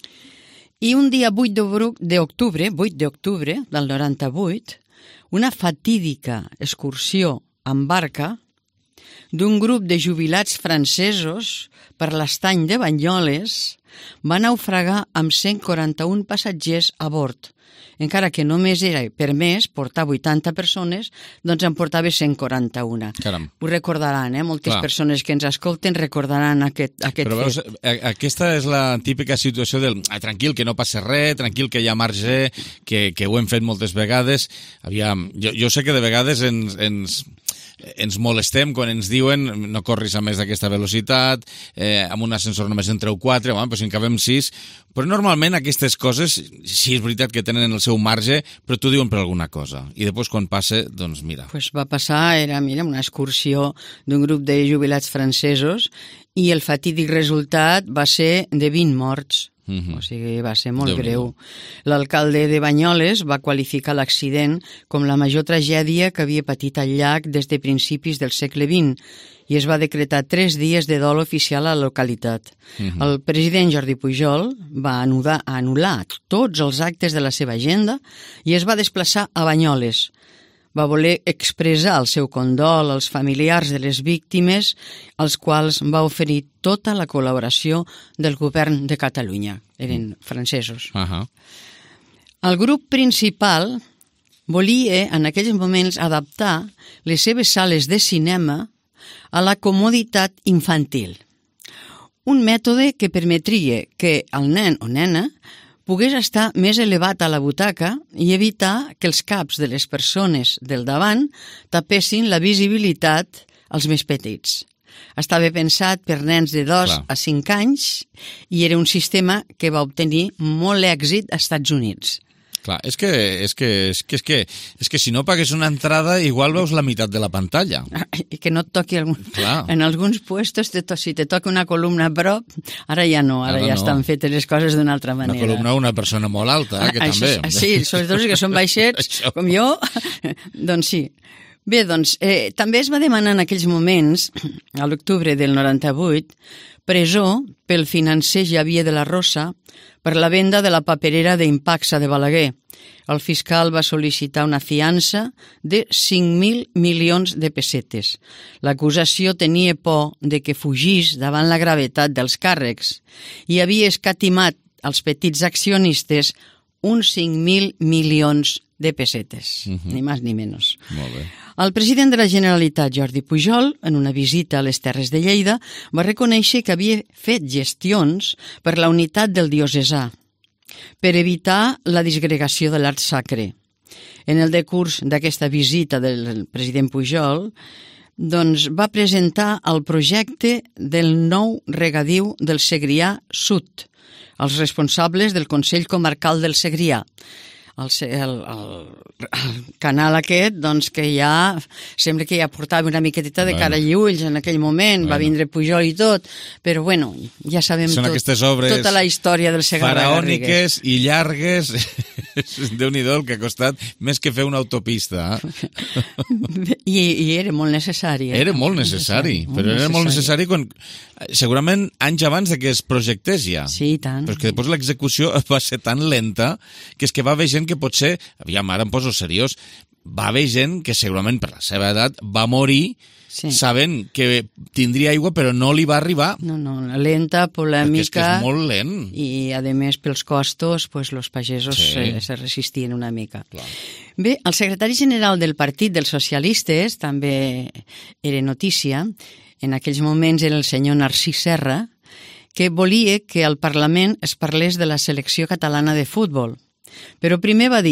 I un dia vuit d'octubre, vuit d'octubre del noranta-vuit, una fatídica excursió amb barca d'un grup de jubilats francesos per l'estany de Banyoles va naufragar amb cent quaranta-un passatgers a bord. Encara que només era permès portar vuitanta persones, doncs en portava cent quaranta-un. Caram. Ho recordaran, eh? Moltes Clar. persones que ens escolten recordaran aquest, aquest Però veus, fet. a- aquesta és la típica situació del ah, tranquil, que no passa res, tranquil, que hi ha marge, que, que ho hem fet moltes vegades. Aviam, jo, jo sé que de vegades ens, ens, ens molestem quan ens diuen no corris a més d'aquesta velocitat, eh, amb un ascensor només en treu quatre, home, però si en cabem sis. Però normalment aquestes coses, sí és veritat que tenen el seu marge, però t'ho diuen per alguna cosa. I després quan passa, doncs mira. Pues va passar, era mira, una excursió d'un grup de jubilats francesos i el fatídic resultat va ser de vint morts. Mm-hmm. O sigui, va ser molt Déu-n'hi-do. greu. L'alcalde de Banyoles va qualificar l'accident com la major tragèdia que havia patit el llac des de principis del segle vint i es va decretar tres dies de dol oficial a la localitat. Mhm. El president Jordi Pujol va anudar, anul·lar tots els actes de la seva agenda i es va desplaçar a Banyoles. Va voler expressar el seu condol als familiars de les víctimes, als quals va oferir tota la col·laboració del govern de Catalunya. Eren francesos. Ahà. El grup principal volia, en aquells moments, adaptar les seves sales de cinema a la comoditat infantil. Un mètode que permetria que el nen o nena pogués estar més elevat a la butaca i evitar que els caps de les persones del davant tapessin la visibilitat als més petits. Estava pensat per nens de dos Clar. a cinc anys i era un sistema que va obtenir molt èxit als Estats Units. Clar, és que, és que, és que, és que, és que si no pagues una entrada, igual veus la meitat de la pantalla. I que no et toqui algun... Clar. En alguns puestos, te to... si te toca una columna a prop, ara ja no, ara, Ara ja no. estan fetes les coses d'una altra Una manera. columna una persona molt alta, que Això, també. sí, sobretot els que són baixets, Això. com jo, doncs sí. Bé, doncs, eh, també es va demanar en aquells moments, a l'octubre del noranta-vuit, presó pel financer Javier de la Rosa per la venda de la paperera d'Impaxa de Balaguer. El fiscal va sol·licitar una fiança de cinc mil milions de pessetes. L'acusació tenia por de que fugís davant la gravetat dels càrrecs i havia escatimat als petits accionistes uns cinc mil milions de pessetes, Mhm. ni més ni menys. Molt bé. El president de la Generalitat, Jordi Pujol, en una visita a les Terres de Lleida, va reconèixer que havia fet gestions per la unitat del diocesà, per evitar la disgregació de l'art sacre. En el decurs d'aquesta visita del president Pujol, doncs va presentar el projecte del nou regadiu del Segrià Sud, als responsables del Consell Comarcal del Segrià. El, el, el, el canal aquest, doncs, que ja sembla que ja portava una miqueteta de Bueno. cara i ulls en aquell moment, Bueno. va vindre Pujol i tot, però bueno, ja sabem Són tot, aquestes obres tota la història del Segarra Garrigues. faraòniques i llargues. Déu-n'hi-do el que ha costat més que fer una autopista. Eh? I, I era molt necessari. Eh? Era molt necessari, molt però era molt necessari quan, segurament anys abans de que es projectés ja. Sí, i tant. Però és que després l'execució va ser tan lenta que és que va haver gent que potser, aviam, ara em poso seriós, va haver gent que segurament per la seva edat va morir Sí. sabent que tindria aigua però no li va arribar. No, no, lenta, polèmica... Perquè és que és molt lent. I, a més, pels costos, pues, los pagesos Sí. se, se resistien una mica. Clar. Bé, el secretari general del Partit dels Socialistes, també era notícia, en aquells moments era el senyor Narcís Serra, que volia que al Parlament es parlés de la selecció catalana de futbol. Però primer va dir,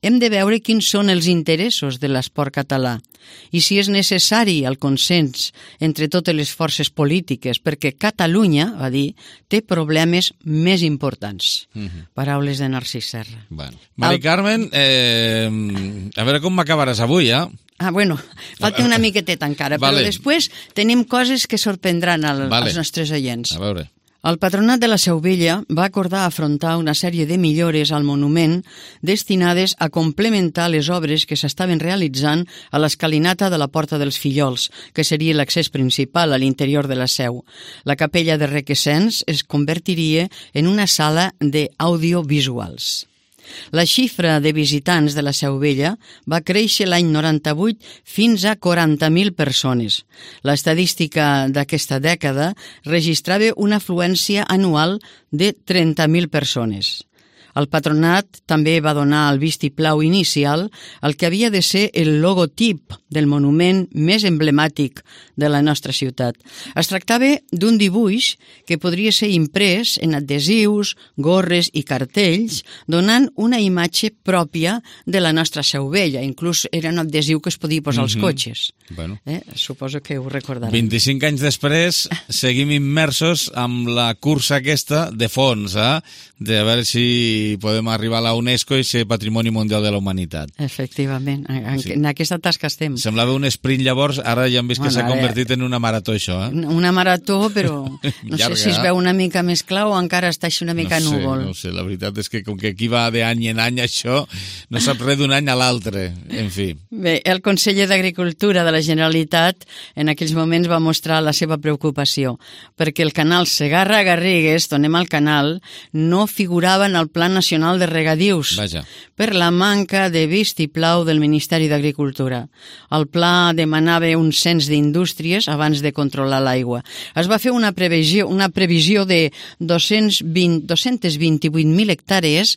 hem de veure quins són els interessos de l'esport català i si és necessari el consens entre totes les forces polítiques, perquè Catalunya, va dir, té problemes més importants. Mm-hmm. Paraules de Narcís Serra. Bueno. Mari el... Carmen, eh, a veure com m'acabaràs avui, eh? Ah, bueno, falta una miqueteta encara, vale. Però després tenim coses que sorprendran al, vale. als nostres oients. A veure. El Patronat de la Seu Vella va acordar afrontar una sèrie de millores al monument destinades a complementar les obres que s'estaven realitzant a l'escalinata de la Porta dels Fillols, que seria l'accés principal a l'interior de la seu. La capella de Requesens es convertiria en una sala d'audiovisuals. La xifra de visitants de la Seu Vella va créixer l'any noranta-vuit fins a quaranta mil persones. L'estadística d'aquesta dècada registrava una afluència anual de trenta mil persones. El Patronat també va donar el vistiplau inicial al que havia de ser el logotip del monument més emblemàtic de la nostra ciutat. Es tractava d'un dibuix que podria ser imprès en adhesius, gorres i cartells, donant una imatge pròpia de la nostra Seu Vella. Inclús era un adhesiu que es podia posar als mm-hmm. cotxes. Bueno. Eh? Suposo que ho recordaran. vint-i-cinc anys després seguim immersos amb la cursa aquesta de fons, eh? De a veure si podem arribar a la UNESCO i ser Patrimoni Mundial de la Humanitat. Efectivament, en, sí. en aquesta tasca estem. Semblava un sprint llavors, ara ja hem vist bueno, que s'ha convertit en una marató, això, eh? Una marató, però no Llarga, sé si es veu una mica més clar o encara està així una mica no sé, núvol. No sé, la veritat és que com que aquí va d'any en any això, no sap res d'un any a l'altre, en fi. Bé, el conseller d'Agricultura de la Generalitat en aquells moments va mostrar la seva preocupació, perquè el canal Segarra-Garrigues, tornem al canal, no figurava en el Pla Nacional de Regadius Vaja. per la manca de vistiplau del Ministeri d'Agricultura. El pla demanava un cens d'indústries abans de controlar l'aigua. Es va fer una previsió, una previsió de dos-cents vint, dos-cents vint-i-vuit mil hectàrees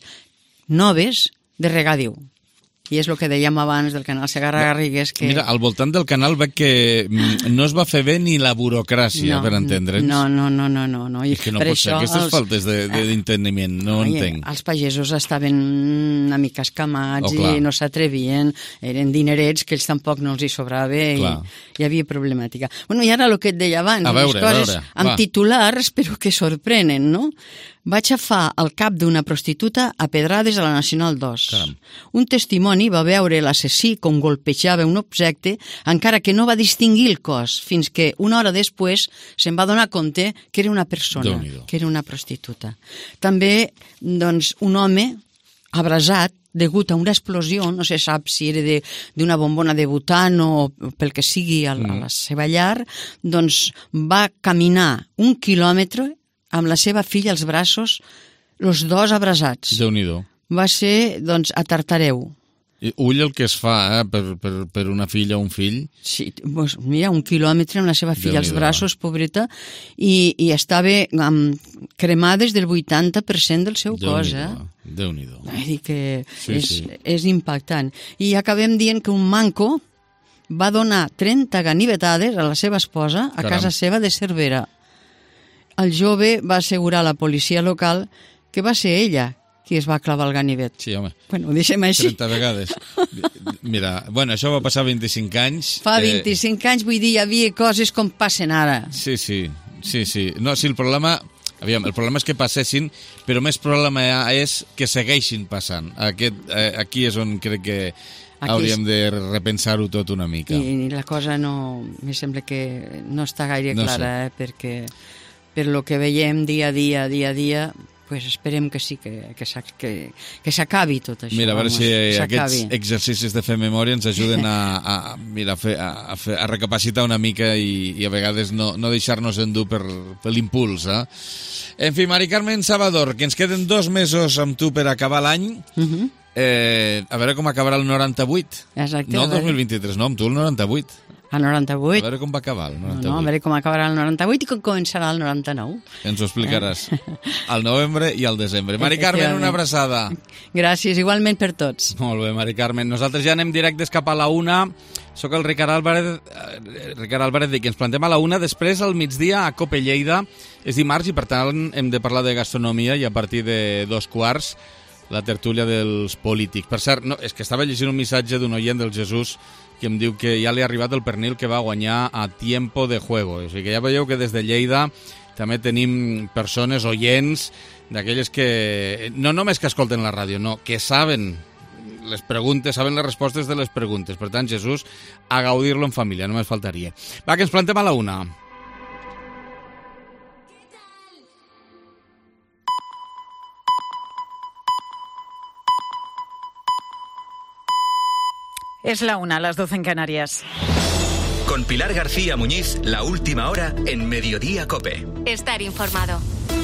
noves de regadiu. I és el que dèiem abans del canal Segarra-Garrigues. Que... Mira, al voltant del canal veig que no es va fer bé ni la burocràcia, no, per entendre'ns. No, no, no, no, no. no. És que no per pot ser, aquestes els... faltes d'entendiment, no Oye, entenc. Els pagesos estaven una mica escamats oh, i no s'atrevien, eren dinerets que ells tampoc no els hi sobrava i hi havia problemàtica. Bueno, i ara el que et deia abans, a veure, les coses a veure, amb titulars, però que sorprenen, no? Va aixafar el cap d'una prostituta a pedrades a la Nacional dos. Caram. Un testimoni va veure l'assassí com golpejava un objecte, encara que no va distingir el cos, fins que una hora després se'n va donar compte que era una persona, que era una prostituta. També, doncs, un home abrasat degut a una explosió, no se sap si era d'una bombona de butano o pel que sigui a la, a la seva llar, doncs va caminar un quilòmetre amb la seva filla als braços, els dos abrasats. Déu-n'hi-do. Va ser, doncs, a Tartareu. I ull el que es fa, eh, per, per, per una filla o un fill. Sí, doncs, mira, un quilòmetre amb la seva filla als braços, pobreta, i, i estava amb cremades del vuitanta per cent del seu cos, eh? Déu-n'hi-do. Vull dir que sí, és, sí. és impactant. I acabem dient que un manco va donar trenta ganivetades a la seva esposa a Caram. casa seva de Cervera. El jove va assegurar a la policia local que va ser ella qui es va clavar el ganivet. Sí, home. Bueno, ho deixem així. trenta vegades. Mira, bueno, això va passar vint-i-cinc anys. Fa vint-i-cinc eh... anys, vull dir, hi havia coses com passen ara. Sí, sí, sí, sí. No, sí, el problema... Aviam, el problema és que passessin, però més problema és que segueixin passant. Aquest, eh, aquí és on crec que aquí hauríem és... de repensar-ho tot una mica. I la cosa no... Me sembla que no està gaire clara, no sé. eh, perquè... per lo que veiem dia a dia, dia a dia, pues esperem que sí, que, que, que, que s'acabi tot això. Mira, a veure vamos, si aquests exercicis de fer memòria ens ajuden a, a, mira, a, fer, a, fer, a recapacitar una mica i, i a vegades no, no deixar-nos endur per, per l'impuls. Eh? En fi, Mari Carmen Salvador, que ens queden dos mesos amb tu per acabar l'any. Uh-huh. eh, a veure com acabarà el noranta-vuit. Exacte. No el dos mil vint-i-tres, no, amb tu el noranta-vuit. El noranta-vuit. A veure com va acabar el noranta-vuit. No, a veure com acabarà el noranta-vuit i com començarà el noranta-nou. Ens ho explicaràs al novembre i al desembre. Mari Carmen, una abraçada. Gràcies, igualment per tots. Molt bé, Mari Carmen. Nosaltres ja anem directes cap a la una. Soc el Ricard Álvarez, Ricard Álvarez i que ens plantem a la una. Després, al migdia, a Cope Lleida. És dimarts i, per tant, hem de parlar de gastronomia i a partir de dos quarts la tertúlia dels polítics. Per cert, no, és que estava llegint un missatge d'un oient del Jesús que em diu que ja li ha arribat el pernil que va guanyar a Tiempo de Juego. O sigui que ja veieu que des de Lleida també tenim persones, oients, d'aquelles que no només que escolten la ràdio, no, que saben les preguntes, saben les respostes de les preguntes. Per tant, Jesús, a gaudir-lo en família, només faltaria. Va, que ens plantem a la una. Es la una, las doce en Canarias. Con Pilar García Muñiz, la última hora en Mediodía COPE. Estar informado.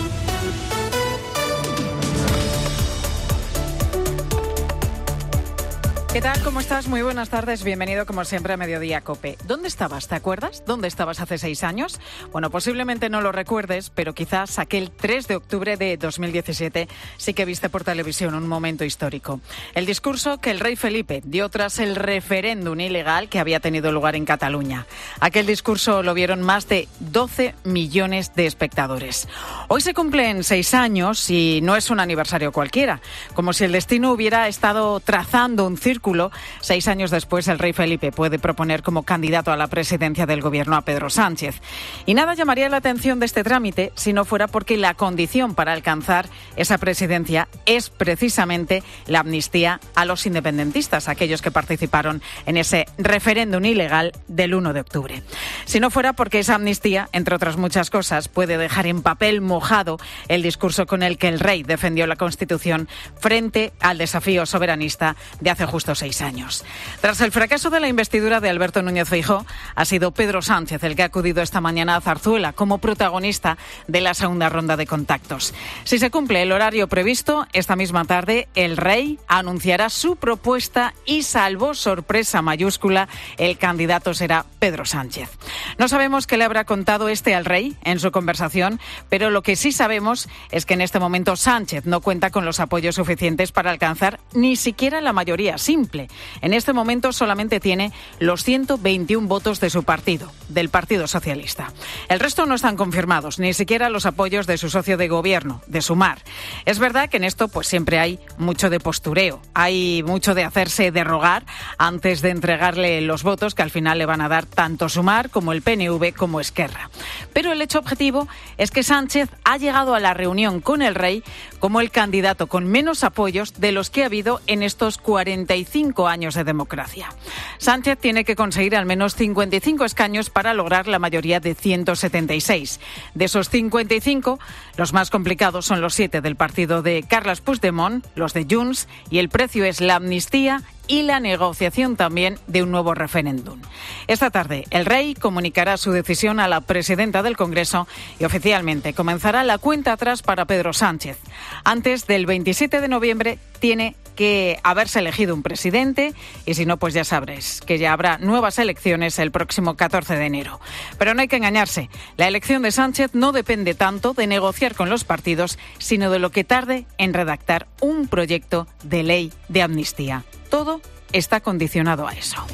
¿Qué tal? ¿Cómo estás? Muy buenas tardes. Bienvenido, como siempre, a Mediodía COPE. ¿Dónde estabas? ¿Te acuerdas? ¿Dónde estabas hace seis años? Bueno, posiblemente no lo recuerdes, pero quizás aquel tres de octubre de dos mil diecisiete sí que viste por televisión un momento histórico. El discurso que el rey Felipe dio tras el referéndum ilegal que había tenido lugar en Cataluña. Aquel discurso lo vieron más de doce millones de espectadores. Hoy se cumplen seis años y no es un aniversario cualquiera. Como si el destino hubiera estado trazando un círculo. Seis años después, el rey Felipe puede proponer como candidato a la presidencia del gobierno a Pedro Sánchez. Y nada llamaría la atención de este trámite si no fuera porque la condición para alcanzar esa presidencia es precisamente la amnistía a los independentistas, aquellos que participaron en ese referéndum ilegal del uno de octubre. Si no fuera porque esa amnistía, entre otras muchas cosas, puede dejar en papel mojado el discurso con el que el rey defendió la Constitución frente al desafío soberanista de hace justo seis años. Tras el fracaso de la investidura de Alberto Núñez Feijóo, ha sido Pedro Sánchez el que ha acudido esta mañana a Zarzuela como protagonista de la segunda ronda de contactos. Si se cumple el horario previsto, esta misma tarde el rey anunciará su propuesta y, salvo sorpresa mayúscula, el candidato será Pedro Sánchez. No sabemos qué le habrá contado este al rey en su conversación, pero lo que sí sabemos es que en este momento Sánchez no cuenta con los apoyos suficientes para alcanzar ni siquiera la mayoría simple. En este momento solamente tiene los ciento veintiún votos de su partido, del Partido Socialista. El resto no están confirmados, ni siquiera los apoyos de su socio de gobierno, de Sumar. Es verdad que en esto pues siempre hay mucho de postureo, hay mucho de hacerse de rogar antes de entregarle los votos que al final le van a dar tanto Sumar como el P N V como Esquerra. Pero el hecho objetivo es que Sánchez ha llegado a la reunión con el rey como el candidato con menos apoyos de los que ha habido en estos cuarenta y cinco años de democracia. Sánchez tiene que conseguir al menos cincuenta y cinco escaños para lograr la mayoría de ciento setenta y seis. De esos cincuenta y cinco, los más complicados son los siete del partido de Carles Puigdemont, los de Junts, y el precio es la amnistía y la negociación también de un nuevo referéndum. Esta tarde, el rey comunicará su decisión a la presidenta del Congreso y oficialmente comenzará la cuenta atrás para Pedro Sánchez. Antes del veintisiete de noviembre tiene que haberse elegido un presidente y si no, pues ya sabréis que ya habrá nuevas elecciones el próximo catorce de enero. Pero no hay que engañarse, la elección de Sánchez no depende tanto de negociar con los partidos, sino de lo que tarde en redactar un proyecto de ley de amnistía. Todo está condicionado a eso.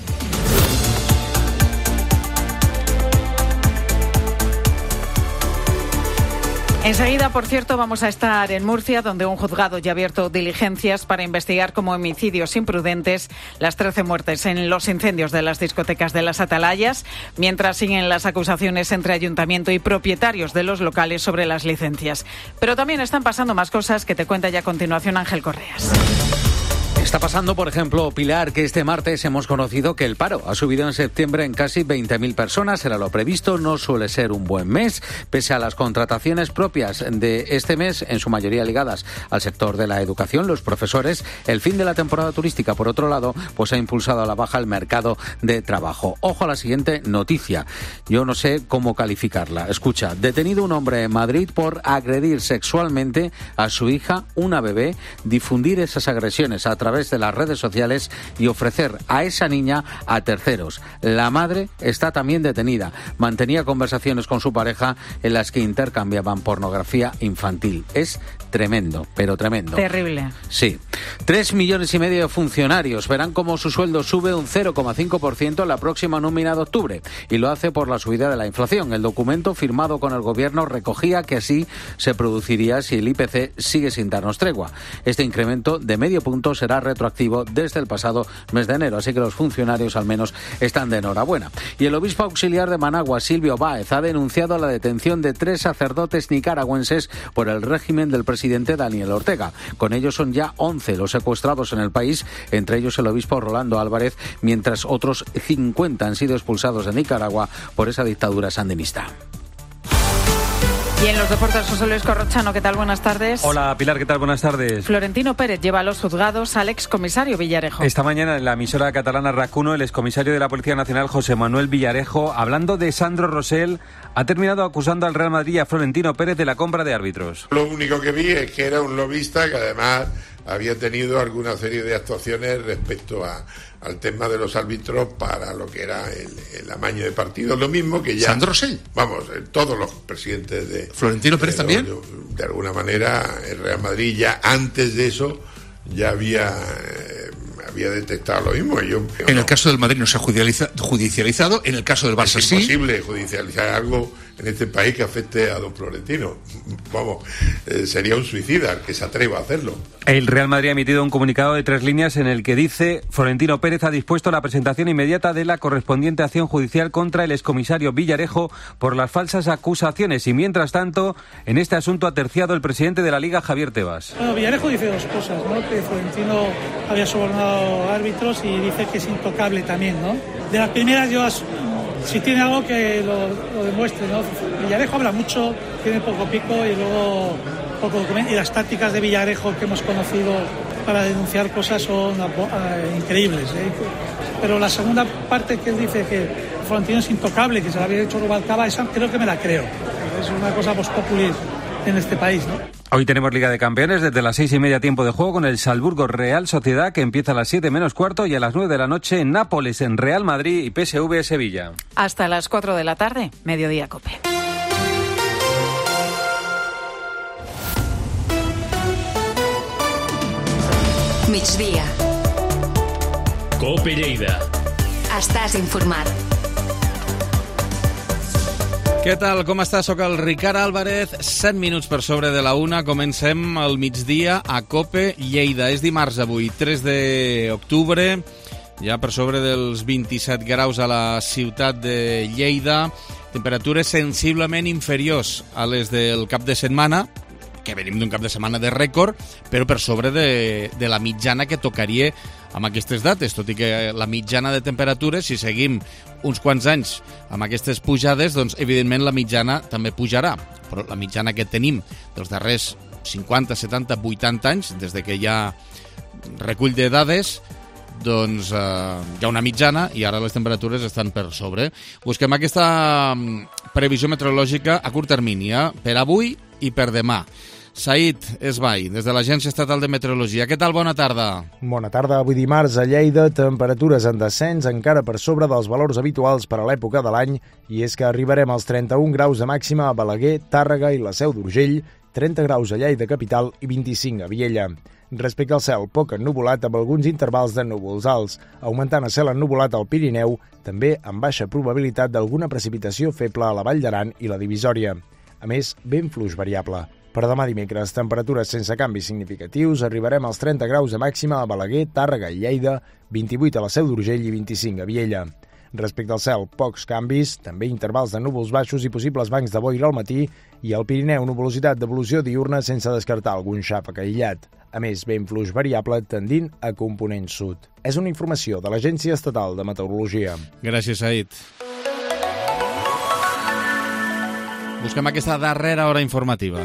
Enseguida, por cierto, vamos a estar en Murcia, donde un juzgado ya ha abierto diligencias para investigar como homicidios imprudentes las trece muertes en los incendios de las discotecas de las Atalayas, mientras siguen las acusaciones entre ayuntamiento y propietarios de los locales sobre las licencias. Pero también están pasando más cosas que te cuenta ya a continuación Ángel Correas. Está pasando, por ejemplo, Pilar, que este martes hemos conocido que el paro ha subido en septiembre en casi veinte mil personas. Era lo previsto, no suele ser un buen mes, pese a las contrataciones propias de este mes, en su mayoría ligadas al sector de la educación, los profesores. El fin de la temporada turística, por otro lado, pues ha impulsado a la baja el mercado de trabajo. Ojo a la siguiente noticia. Yo no sé cómo calificarla. Escucha, detenido un hombre en Madrid por agredir sexualmente a su hija, una bebé, difundir esas agresiones a través través de las redes sociales y ofrecer a esa niña a terceros. La madre está también detenida. Mantenía conversaciones con su pareja en las que intercambiaban pornografía infantil. Es tremendo, pero tremendo. Terrible. Sí. Tres millones y medio de funcionarios verán cómo su sueldo sube un cero coma cinco por ciento en la próxima nómina de octubre, y lo hace por la subida de la inflación. El documento firmado con el gobierno recogía que así se produciría si el I P C sigue sin darnos tregua. Este incremento de medio punto será retroactivo desde el pasado mes de enero, así que los funcionarios al menos están de enhorabuena. Y el obispo auxiliar de Managua, Silvio Báez, ha denunciado la detención de tres sacerdotes nicaragüenses por el régimen del presidente Daniel Ortega. Con ellos son ya once los secuestrados en el país, entre ellos el obispo Rolando Álvarez, mientras otros cincuenta han sido expulsados de Nicaragua por esa dictadura sandinista. Y en los deportes, José Luis Corrochano, ¿qué tal? Buenas tardes. Hola, Pilar, ¿qué tal? Buenas tardes. Florentino Pérez lleva a los juzgados al excomisario Villarejo. Esta mañana en la emisora catalana RAC uno, el excomisario de la Policía Nacional, José Manuel Villarejo, hablando de Sandro Rosell, ha terminado acusando al Real Madrid y a Florentino Pérez de la compra de árbitros. Lo único que vi es que era un lobista que además había tenido alguna serie de actuaciones respecto a, al tema de los árbitros para lo que era el, el amaño de partidos, lo mismo que ya... ¿Sandro Rosell? Vamos, todos los presidentes de... ¿Florentino Pérez de, también? De, de alguna manera, el Real Madrid ya antes de eso ya había... Eh, había detectado lo mismo. Yo, en no. el caso del Madrid no se ha judicializa, judicializado, en el caso del Barça es sí. Es imposible judicializar algo en este país que afecte a don Florentino. Vamos, eh, sería un suicida el que se atreva a hacerlo. El Real Madrid ha emitido un comunicado de tres líneas en el que dice: Florentino Pérez ha dispuesto la presentación inmediata de la correspondiente acción judicial contra el excomisario Villarejo por las falsas acusaciones, y mientras tanto, en este asunto ha terciado el presidente de la Liga, Javier Tebas. Bueno, Villarejo dice dos cosas, ¿no? Que Florentino había sobornado árbitros y dice que es intocable también, ¿no? De las primeras, yo si tiene algo que lo, lo demuestre, ¿no? Villarejo habla mucho, tiene poco pico y luego poco documento, y las tácticas de Villarejo que hemos conocido para denunciar cosas son uh, increíbles, ¿eh? Pero la segunda parte que él dice que Florentino es intocable, que se la había hecho Rubalcaba, esa creo que me la creo. Es una cosa post populi en este país, ¿no? Hoy tenemos Liga de Campeones desde las seis y media tiempo de juego con el Salzburgo Real Sociedad, que empieza a las siete menos cuarto, y a las nueve de la noche en Nápoles en Real Madrid y P S V Sevilla. Hasta las cuatro de la tarde, Mediodía Cope. Migdia. Cope Lleida. Estàs informat. Què tal, com estàs? Soc el Ricard Álvarez, set minuts per sobre de la una. Comencem el migdia a Cope Lleida. És dimarts avui, tres d'octubre, ja per sobre dels vint-i-set graus a la ciutat de Lleida. Temperatures sensiblement inferiors a les del cap de setmana, que venim d'un cap de setmana de rècord, però per sobre de, de la mitjana que tocaria amb aquestes dates, tot i que la mitjana de temperatures, si seguim uns quants anys amb aquestes pujades, doncs evidentment la mitjana també pujarà, però la mitjana que tenim dels darrers cinquanta, setanta, vuitanta anys, des de que hi ha recull de dades, doncs eh, hi ha una mitjana i ara les temperatures estan per sobre. Busquem aquesta previsió meteorològica a curt termini, eh, per avui i per demà. Said Esbai, des de l'Agència Estatal de Meteorologia. Què tal? Bona tarda. Bona tarda. Avui dimarts a Lleida, temperatures en descens encara per sobre dels valors habituals per a l'època de l'any, i és que arribarem als trenta-un graus de màxima a Balaguer, Tàrrega i la Seu d'Urgell, trenta graus a Lleida capital i vint-i-cinc a Viella. Respecte al cel, poc ennuvolat amb alguns intervals de núvols alts, augmentant a cel ennuvolat al Pirineu, també amb baixa probabilitat d'alguna precipitació feble a la Vall d'Aran i la Divisòria. A més, vent fluix variable. Per demà dimecres, temperatures sense canvis significatius, arribarem als trenta graus de màxima a Balaguer, Tàrrega i Lleida, vint-i-vuit a la Seu d'Urgell i vint-i-cinc a Viella. Respecte al cel, pocs canvis, també intervals de núvols baixos i possibles bancs de boira al matí, i al Pirineu nuvolositat d'evolució diurna sense descartar algun xàfec aïllat. A més, vent fluix variable tendint a component sud. És una informació de l'Agència Estatal de Meteorologia. Gràcies, Said. Busquem aquesta darrera hora informativa.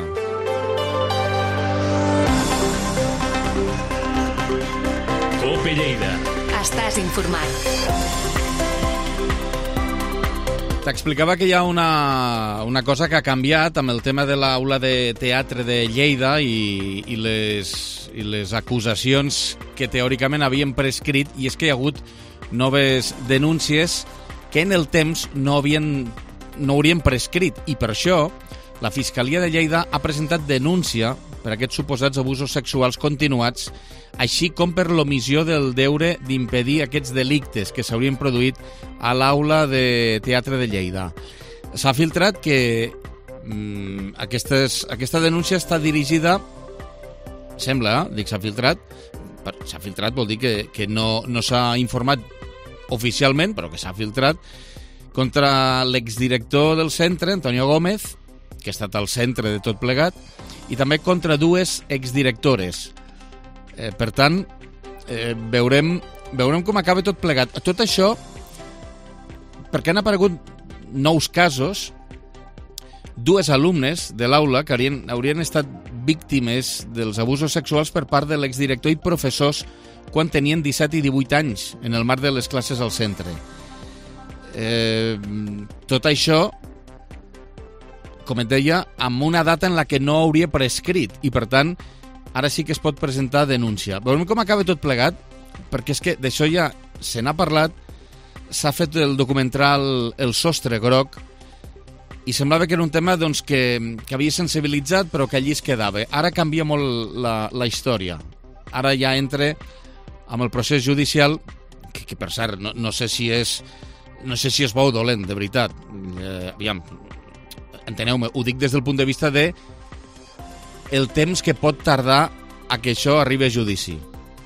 Cope Lleida. Estàs informat. T'explicava que hi ha una, una cosa que ha canviat amb el tema de l'aula de teatre de Lleida i, i, les, i les acusacions que teòricament havien prescrit, i és que hi ha hagut noves denúncies que en el temps no, havien, no haurien prescrit, i per això la Fiscalia de Lleida ha presentat denúncia per aquests suposats abusos sexuals continuats, així com per l'omissió del deure d'impedir aquests delictes que s'haurien produït a l'aula de teatre de Lleida. S'ha filtrat que mm, aquestes, aquesta denúncia està dirigida, sembla, dic s'ha filtrat, s'ha filtrat vol dir que, que no, no s'ha informat oficialment, però que s'ha filtrat, contra l'exdirector del centre, Antonio Gómez, que ha estat al centre de tot plegat, i també contra dues exdirectores. Eh, per tant, eh, veurem, veurem com acaba tot plegat. Tot això, perquè han aparegut nous casos, dues alumnes de l'aula que haurien, haurien estat víctimes dels abusos sexuals per part de l'exdirector i professors quan tenien disset i divuit anys en el marc de les classes al centre. Eh, tot això, com et deia, amb una data en la que no hauria prescrit, i per tant ara sí que es pot presentar denúncia. Veurem com acaba tot plegat, perquè és que d'això ja se n'ha parlat, s'ha fet el documental El sostre groc, i semblava que era un tema doncs, que, que havia sensibilitzat, però que allí es quedava. Ara canvia molt la, la història. Ara ja entra amb el procés judicial, que, que per cert, no, no sé si és no sé si és bo o dolent, de veritat. Eh, aviam, enteneu-me, ho dic des del punt de vista de el temps que pot tardar a que això arribi a judici.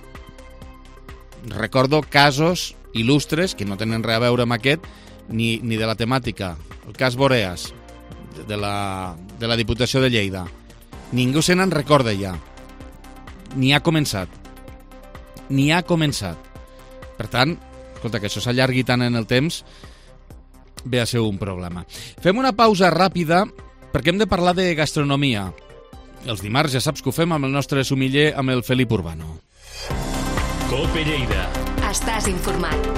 Recordo casos il·lustres que no tenen res a veure amb aquest ni, ni de la temàtica. El cas Boreas, de la, de la Diputació de Lleida. Ningú se n'en recorda ja. Ni ha començat. Ni ha començat. Per tant, escolta, que això s'allargui tant en el temps ve a ser un problema. Fem una pausa ràpida perquè hem de parlar de gastronomia. Els dimarts ja saps que ho fem amb el nostre sumiller, amb el Felip Urbano. Cope Lleida. Estàs informat.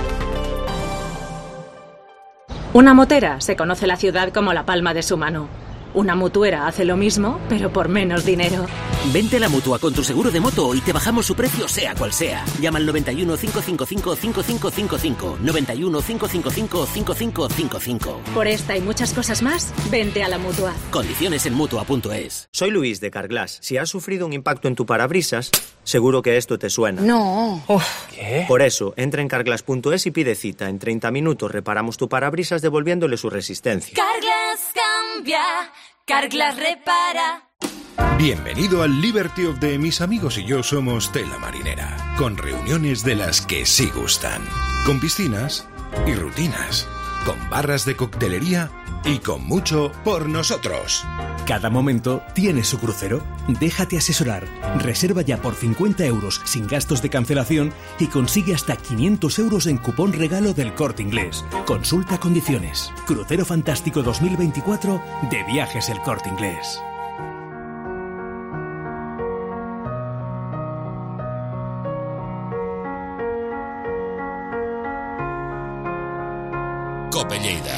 Una motera se conoce la ciudad como la palma de su mano. Una mutuera hace lo mismo, pero por menos dinero. Vente a la Mutua con tu seguro de moto y te bajamos su precio sea cual sea. Llama al noventa y uno, cinco cinco cinco, cinco cinco cinco cinco. noventa y uno, cinco cinco cinco, cinco cinco cinco cinco. Por esta y muchas cosas más, vente a la Mutua. Condiciones en Mutua punto es. Soy Luis de Carglass. Si has sufrido un impacto en tu parabrisas, seguro que esto te suena. No. Uf, ¿qué? Por eso, entra en carglass punto es y pide cita. En treinta minutos reparamos tu parabrisas devolviéndole su resistencia. Carglass cambia, Carglass repara. Bienvenido al Liberty of the Mis amigos y yo somos Tela Marinera, con reuniones de las que sí gustan, con piscinas y rutinas, con barras de coctelería y con mucho por nosotros. Cada momento tiene su crucero. Déjate asesorar. Reserva ya por cincuenta euros sin gastos de cancelación y consigue hasta quinientos euros en cupón regalo del Corte Inglés. Consulta condiciones. Crucero Fantástico dos mil veinticuatro de Viajes El Corte Inglés. Cope Lleida.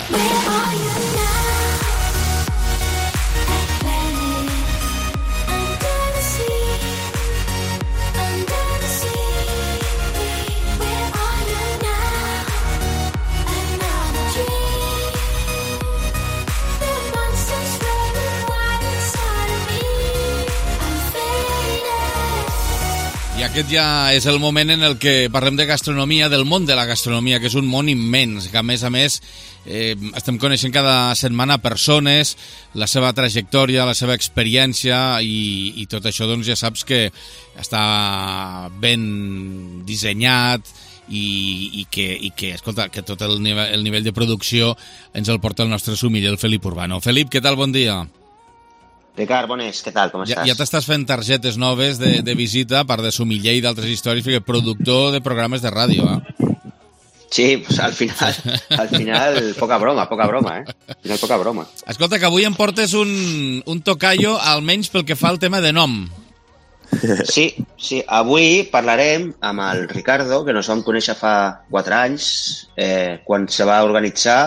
I aquest ja és el moment en el que parlem de gastronomia, del món de la gastronomia, que és un món immens, que a més a més eh, estem coneixent cada setmana persones, la seva trajectòria, la seva experiència i, i tot això doncs ja saps que està ben dissenyat i, i, que, i que, escolta, que tot el nivell, el nivell de producció ens el porta el nostre sumiller, el Felip Urbano. Felip, què tal? Bon dia. Ricard, bones, què tal, com ja, estàs? Ja t'estàs fent targetes noves de, de visita, a part de sumiller i d'altres històries, perquè productor de programes de ràdio, eh? Sí, pues al final, al final, poca broma, poca broma, eh? Al final, poca broma. Escolta, que avui em portes un, un tocayo, almenys pel que fa al tema de nom. Sí, sí, avui parlarem amb el Ricardo, que nos vam conèixer fa quatre anys, eh, quan se va organitzar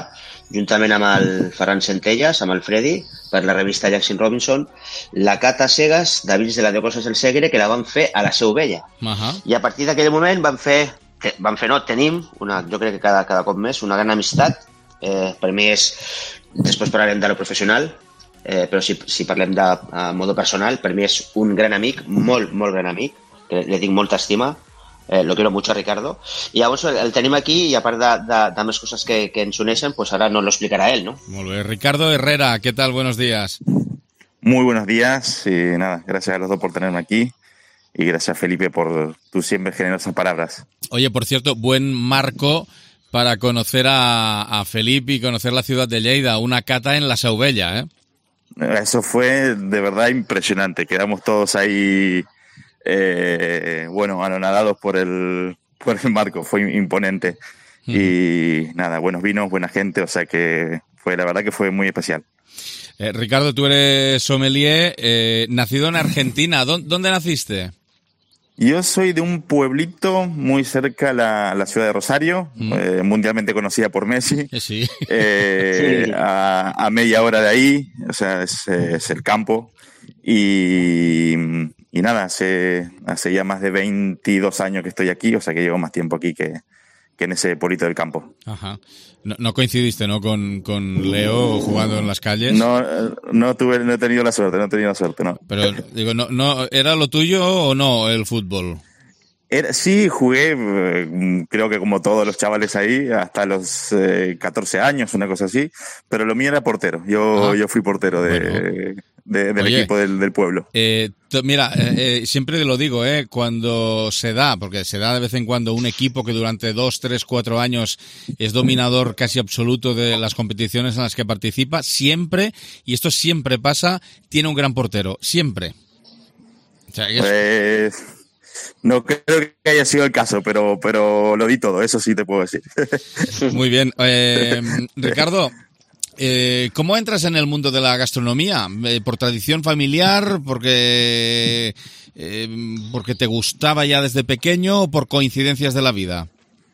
juntament amb el Ferran Centelles, amb el Freddy, per la revista Jackson Robinson, la cata cegues de vins de la Diocoses del Segre, que la van fer a la Seu Vella. Uh-huh. I a partir d'aquell moment van fer, van fer no, tenim, una, jo crec que cada, cada cop més, una gran amistat. Eh, per mi és, després parlarem de lo professional, eh, però si, si parlem de a modo personal, per mi és un gran amic, molt, molt gran amic, que li tinc molta estima. Eh, lo quiero mucho a Ricardo. Y llavors el, el tenim aquí y a part de, de, de més coses que, que ens uneixen, pues ahora nos lo explicará él, ¿no? Muy bien. Ricardo Herrera, ¿qué tal? Buenos días. Muy buenos días y nada, gracias a los dos por tenerme aquí y gracias Felipe por tus siempre generosas palabras. Oye, por cierto, buen marco para conocer a, a Felipe y conocer la ciudad de Lleida, una cata en la Seu Vella, ¿eh? Eso fue de verdad impresionante, quedamos todos ahí... Eh, bueno, anonadados por el, por el marco, fue imponente. Mm. Y nada, buenos vinos, buena gente, o sea que fue, la verdad que fue muy especial. Eh, Ricardo, tú eres sommelier, eh, nacido en Argentina. ¿Dónde, ¿Dónde naciste? Yo soy de un pueblito muy cerca a la, la ciudad de Rosario, mm. eh, mundialmente conocida por Messi. Sí. Eh, sí. A, a media hora de ahí, o sea, es, es el campo. Y, y nada, hace, hace ya más de veintidós años que estoy aquí, o sea que llevo más tiempo aquí que, que en ese pueblito del campo. Ajá. No, no coincidiste, ¿no? Con, con Leo jugando en las calles. No, no tuve, no he tenido la suerte, no he tenido la suerte, no. Pero digo, no, no, ¿era lo tuyo o no el fútbol? Era, sí, jugué, creo que como todos los chavales ahí, hasta los eh, catorce años, una cosa así, pero lo mío era portero. Yo, ah. yo fui portero de, bueno. de, del Oye, equipo del, del pueblo. Eh, t- mira, eh, eh, siempre lo digo, eh, cuando se da, porque se da de vez en cuando un equipo que durante dos, tres, cuatro años es dominador casi absoluto de las competiciones en las que participa, siempre, y esto siempre pasa, tiene un gran portero, siempre. O sea, es... Pues... No creo que haya sido el caso, pero, pero lo di todo, eso sí te puedo decir. Muy bien. Eh, Ricardo, eh, ¿cómo entras en el mundo de la gastronomía? Eh, ¿Por tradición familiar? ¿Porque, eh, porque te gustaba ya desde pequeño o por coincidencias de la vida?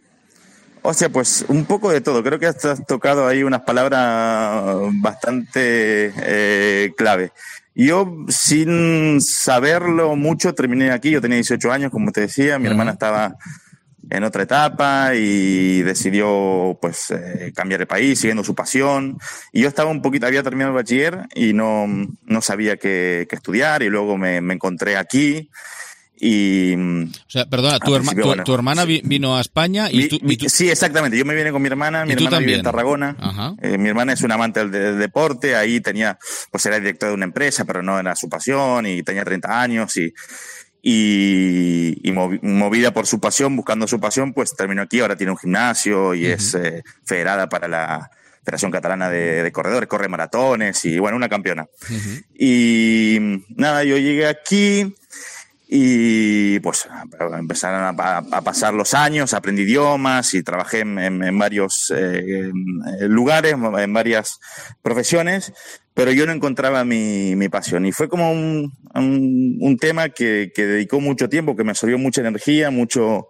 O sea, pues un poco de todo. Creo que has tocado ahí unas palabras bastante eh, clave. Yo, sin saberlo mucho, terminé aquí. Yo tenía dieciocho años, como te decía. Mi uh-huh. hermana estaba en otra etapa y decidió, pues, eh, cambiar de país, siguiendo su pasión. Y yo estaba un poquito, había terminado el bachiller y no, no sabía qué, qué estudiar. Y luego me, me encontré aquí. Y, o sea, perdona, tu, herma, tu, bueno, tu hermana sí. vino a España y, mi, tú, y tú... Sí, exactamente. Yo me vine con mi hermana. Mi hermana vive en Tarragona. Eh, mi hermana es una amante del, del deporte. Ahí tenía, pues era director de una empresa, pero no era su pasión y tenía treinta años y, y, y movida por su pasión, buscando su pasión, pues terminó aquí. Ahora tiene un gimnasio y uh-huh. es eh, federada para la Federación Catalana de, de Corredores, corre maratones y bueno, una campeona. Uh-huh. Y nada, yo llegué aquí. Y pues empezaron a, a pasar los años, aprendí idiomas y trabajé en, en, en varios eh, lugares, en varias profesiones, pero yo no encontraba mi, mi pasión. Y fue como un, un, un tema que, que dedicó mucho tiempo, que me absorbió mucha energía, mucho,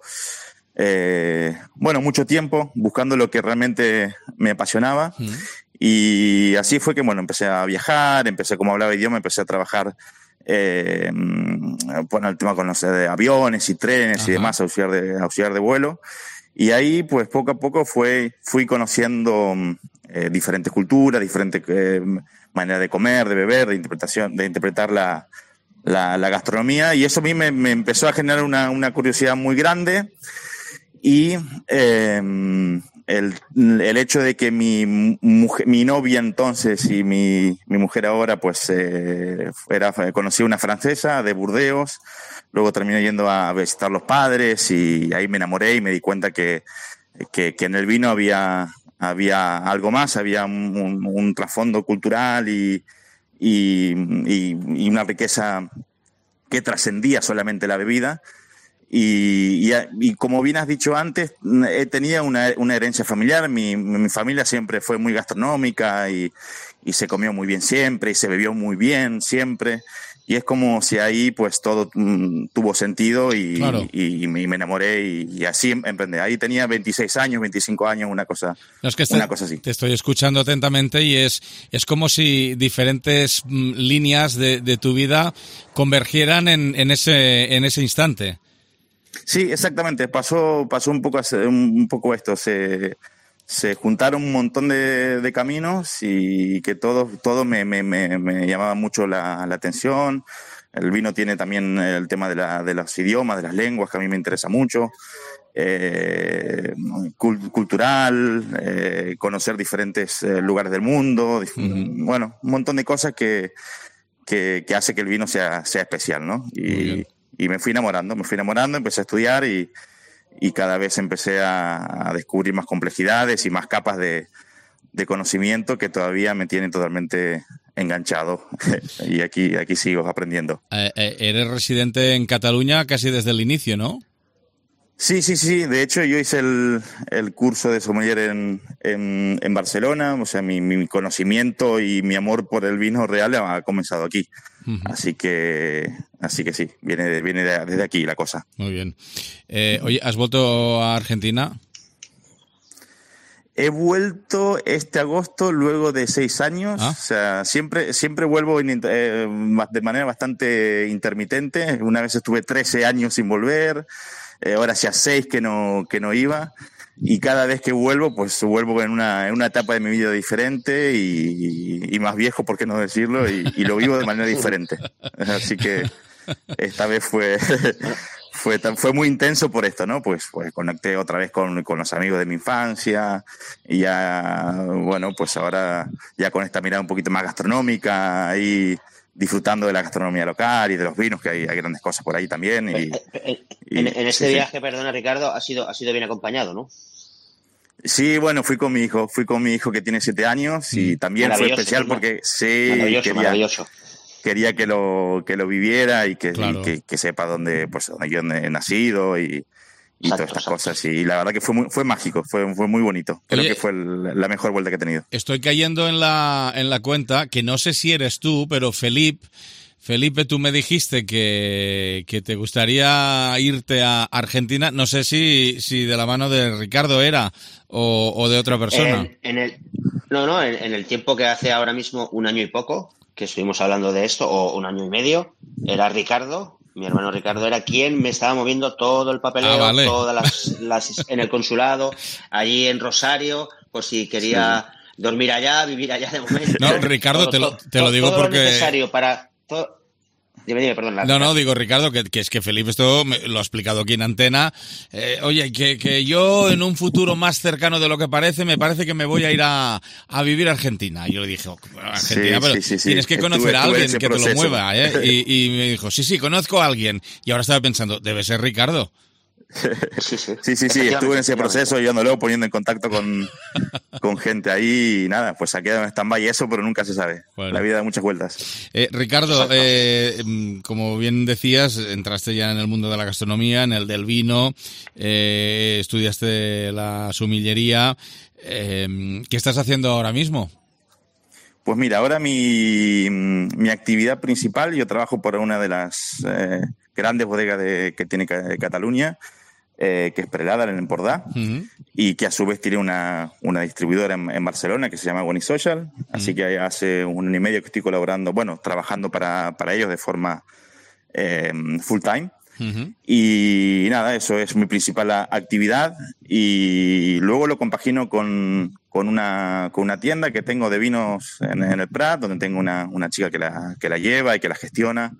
eh, bueno, mucho tiempo buscando lo que realmente me apasionaba. Mm. Y así fue que, bueno, empecé a viajar, empecé, como hablaba idioma, empecé a trabajar Eh, bueno, el tema con los de aviones y trenes Ajá. y demás, auxiliar de, auxiliar de vuelo. Y ahí, pues, poco a poco fue, fui conociendo eh, diferentes culturas, diferentes eh, maneras de comer, de beber, de interpretación, de interpretar la, la, la gastronomía. Y eso a mí me, me empezó a generar una, una curiosidad muy grande. Y eh, el, el hecho de que mi mujer, mi novia entonces y mi, mi mujer ahora, pues eh, era, conocí una francesa de Burdeos, luego terminé yendo a visitar los padres y ahí me enamoré y me di cuenta que, que, que en el vino había, había algo más, había un, un, un trasfondo cultural y, y, y, y una riqueza que trascendía solamente la bebida. Y, y, y como bien has dicho antes, tenía una, una herencia familiar. Mi, mi familia siempre fue muy gastronómica y, y se comió muy bien siempre y se bebió muy bien siempre. y es como si ahí pues todo mm, tuvo sentido y, claro. y, y me enamoré y, y así emprendí. Ahí tenía veintiséis años, veinticinco años, una cosa, no, es que una te, cosa así. Te estoy escuchando atentamente y es, es como si diferentes mm, líneas de, de tu vida convergieran en, en, ese, en ese instante. Sí, exactamente. Pasó, pasó un poco, un poco esto. Se, se juntaron un montón de, de caminos y que todo, todo me, me, me, me llamaba mucho la, la atención. El vino tiene también el tema de, la, de los idiomas, de las lenguas, que a mí me interesa mucho. Eh, cultural, eh, conocer diferentes eh, lugares del mundo. Uh-huh. Bueno, un montón de cosas que, que, que hace que el vino sea, sea especial, ¿no? Y, y me fui enamorando, me fui enamorando, empecé a estudiar y, y cada vez empecé a, a descubrir más complejidades y más capas de, de conocimiento que todavía me tienen totalmente enganchado. Y aquí, aquí sigo aprendiendo. Eh, eh, eres residente en Cataluña casi desde el inicio, ¿no? Sí, sí, sí. De hecho, yo hice el, el curso de sommelier en, en, en Barcelona. O sea, mi, mi conocimiento y mi amor por el vino real ha comenzado aquí. Uh-huh. Así que, así que sí, viene, viene de, desde aquí la cosa. Muy bien. Eh, oye, ¿has vuelto a Argentina? He vuelto este agosto luego de seis años. ¿Ah? O sea, siempre, siempre vuelvo en, eh, de manera bastante intermitente. Una vez estuve trece años sin volver. Eh, ahora hacía seis que no, que no iba. Y cada vez que vuelvo, pues vuelvo en una, en una etapa de mi vida diferente y, y, y más viejo, por qué no decirlo, y, y lo vivo de manera diferente. Así que esta vez fue, fue, fue muy intenso por esto, ¿no? Pues, pues conecté otra vez con, con los amigos de mi infancia y ya, bueno, pues ahora ya con esta mirada un poquito más gastronómica, ahí disfrutando de la gastronomía local y de los vinos, que hay, hay grandes cosas por ahí también. Y, y, en, en este sí, viaje, sí. Perdona Ricardo, ha sido, ha sido bien acompañado, ¿no? Sí, bueno, fui con mi hijo, fui con mi hijo que tiene siete años y también fue especial porque sí, maravilloso, quería, maravilloso. quería que lo, que lo viviera y que, claro. y que, que sepa dónde, pues, dónde yo he nacido y, y exacto, todas estas exacto. cosas. Y la verdad que fue muy, fue mágico, fue, fue muy bonito. Creo Oye, que fue el, la mejor vuelta que he tenido. Estoy cayendo en la, en la cuenta que no sé si eres tú, pero Felipe... Felipe, tú me dijiste que, que te gustaría irte a Argentina. No sé si, si de la mano de Ricardo era o, o de otra persona. En, en el, no, no, en, en el tiempo que hace ahora mismo un año y poco que estuvimos hablando de esto, o un año y medio, era Ricardo, mi hermano Ricardo, era quien me estaba moviendo todo el papeleo, ah, vale. todas las, las en el consulado, allí en Rosario, por si quería sí. dormir allá, vivir allá de momento. No, Ricardo, todo, te lo, te lo digo todo porque... Lo necesario para... Todo... Dime, dime, perdón. La... No, no, digo, Ricardo, que, que es que Felipe esto me, lo ha explicado aquí en antena. Eh, oye, que, que yo en un futuro más cercano de lo que parece, me parece que me voy a ir a, a vivir a Argentina. Y yo le dije, oh, Argentina, sí, pero sí, sí, sí. tienes que conocer estuve, a alguien que proceso. te lo mueva, ¿eh? Y, y me dijo, sí, sí, conozco a alguien. Y ahora estaba pensando, debe ser Ricardo. Sí, sí, sí, sí, sí, estuve en ese proceso ayudándolo, poniendo en contacto con, con gente ahí y nada, pues ha quedado en stand-by eso, pero nunca se sabe. Bueno. La vida da muchas vueltas. Eh, Ricardo, eh, como bien decías, entraste ya en el mundo de la gastronomía, en el del vino, eh, estudiaste la sumillería. Eh, ¿Qué estás haciendo ahora mismo? Pues mira, ahora mi, mi actividad principal, yo trabajo por una de las eh, grandes bodegas de, que tiene Cataluña, eh, que es Perelada, en Empordà, uh-huh. y que a su vez tiene una, una distribuidora en, en Barcelona que se llama Bonnie Social. Uh-huh. Así que hace un año y medio que estoy colaborando, bueno, trabajando para, para ellos de forma eh, full time. Uh-huh. Y nada, eso es mi principal actividad. Y luego lo compagino con, con, una, con una tienda que tengo de vinos en, en el Prat, donde tengo una, una chica que la, que la lleva y que la gestiona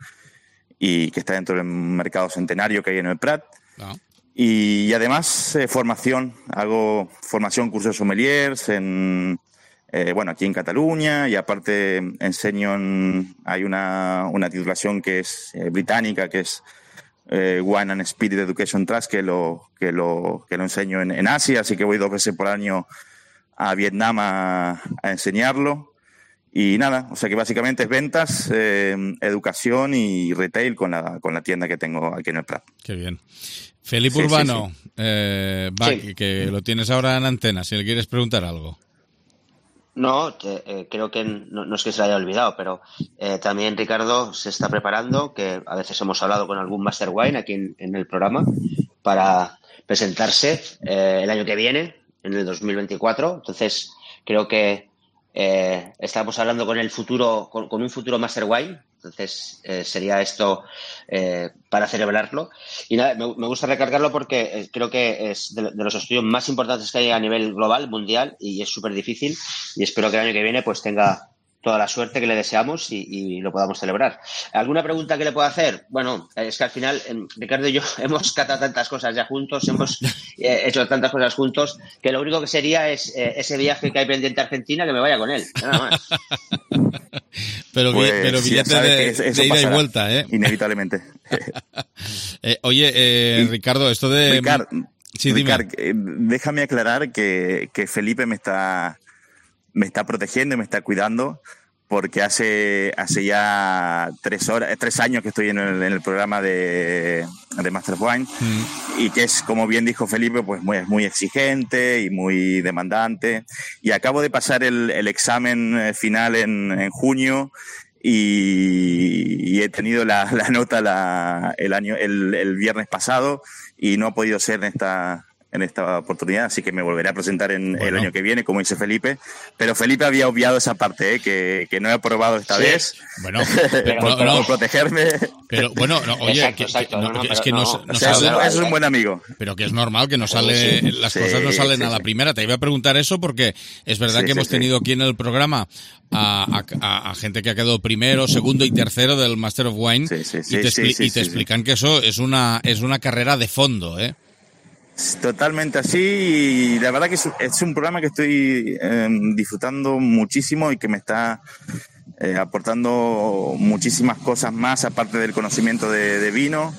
y que está dentro del mercado centenario que hay en el Prat. Uh-huh. Y además, eh, formación. Hago formación, cursos de sommeliers en, eh, bueno, aquí en Cataluña, y aparte enseño en, hay una, una titulación que es eh, británica, que es eh, Wine and Spirit Education Trust, que lo, que lo, que lo enseño en, en Asia, así que voy dos veces por año a Vietnam a, a enseñarlo. Y nada, o sea que básicamente es ventas, eh, educación y retail con la, con la tienda que tengo aquí en el Prat. Qué bien. Felipe sí, Urbano, sí, sí. Eh, va, sí. que lo tienes ahora en antena, si le quieres preguntar algo. No, eh, creo que no, no es que se le haya olvidado, pero eh, también Ricardo se está preparando, que a veces hemos hablado con algún Master Wine aquí en, en el programa, para presentarse eh, el año que viene, en el dos mil veinticuatro. Entonces, creo que eh, estamos hablando con el futuro, con, con un futuro Master Wine. Entonces, eh, sería esto eh, para celebrarlo. Y nada, me, me gusta recargarlo porque eh, creo que es de, de los estudios más importantes que hay a nivel global, mundial, y es súper difícil. Y espero que el año que viene pues tenga toda la suerte que le deseamos y, y lo podamos celebrar. ¿Alguna pregunta que le pueda hacer? Bueno, es que al final eh, Ricardo y yo hemos catado tantas cosas ya juntos, hemos eh, hecho tantas cosas juntos, que lo único que sería es eh, ese viaje que hay pendiente a Argentina, que me vaya con él, nada más. Pero, pues, pero billete de, eso, eso de ida pasará, y vuelta, ¿eh? Inevitablemente. eh, oye, eh, Ricardo, esto de... Ricard, sí, Ricard, déjame aclarar que, que Felipe me está, me está protegiendo y me está cuidando, porque hace, hace ya tres horas, tres años que estoy en el, en el programa de, de Master of Wine, mm. y que es, como bien dijo Felipe, pues muy, muy exigente y muy demandante. Y acabo de pasar el, el examen final en, en junio y, y he tenido la, la nota la, el, año, el, el viernes pasado y no ha podido ser en esta... en esta oportunidad, así que me volveré a presentar en bueno. el año que viene, como dice Felipe, pero Felipe había obviado esa parte, ¿eh? que, que no he aprobado esta sí. vez, bueno, pero, por, no, por protegerme. Pero bueno, no, oye, exacto, que, exacto, que, no, no, es que no, no, no o sea, sale, es, es un buen amigo. Pero que es normal que no sale, sí, las sí, cosas no salen sí, a la sí. primera. Te iba a preguntar eso porque es verdad sí, que sí, hemos sí. tenido aquí en el programa a, a, a gente que ha quedado primero, segundo y tercero del Master of Wine sí, sí, sí, y te, sí, expli- sí, y te sí, explican sí. que eso es una es una carrera de fondo, ¿eh? Totalmente así, y la verdad que es, es un programa que estoy eh, disfrutando muchísimo y que me está eh, aportando muchísimas cosas más aparte del conocimiento de, de vino,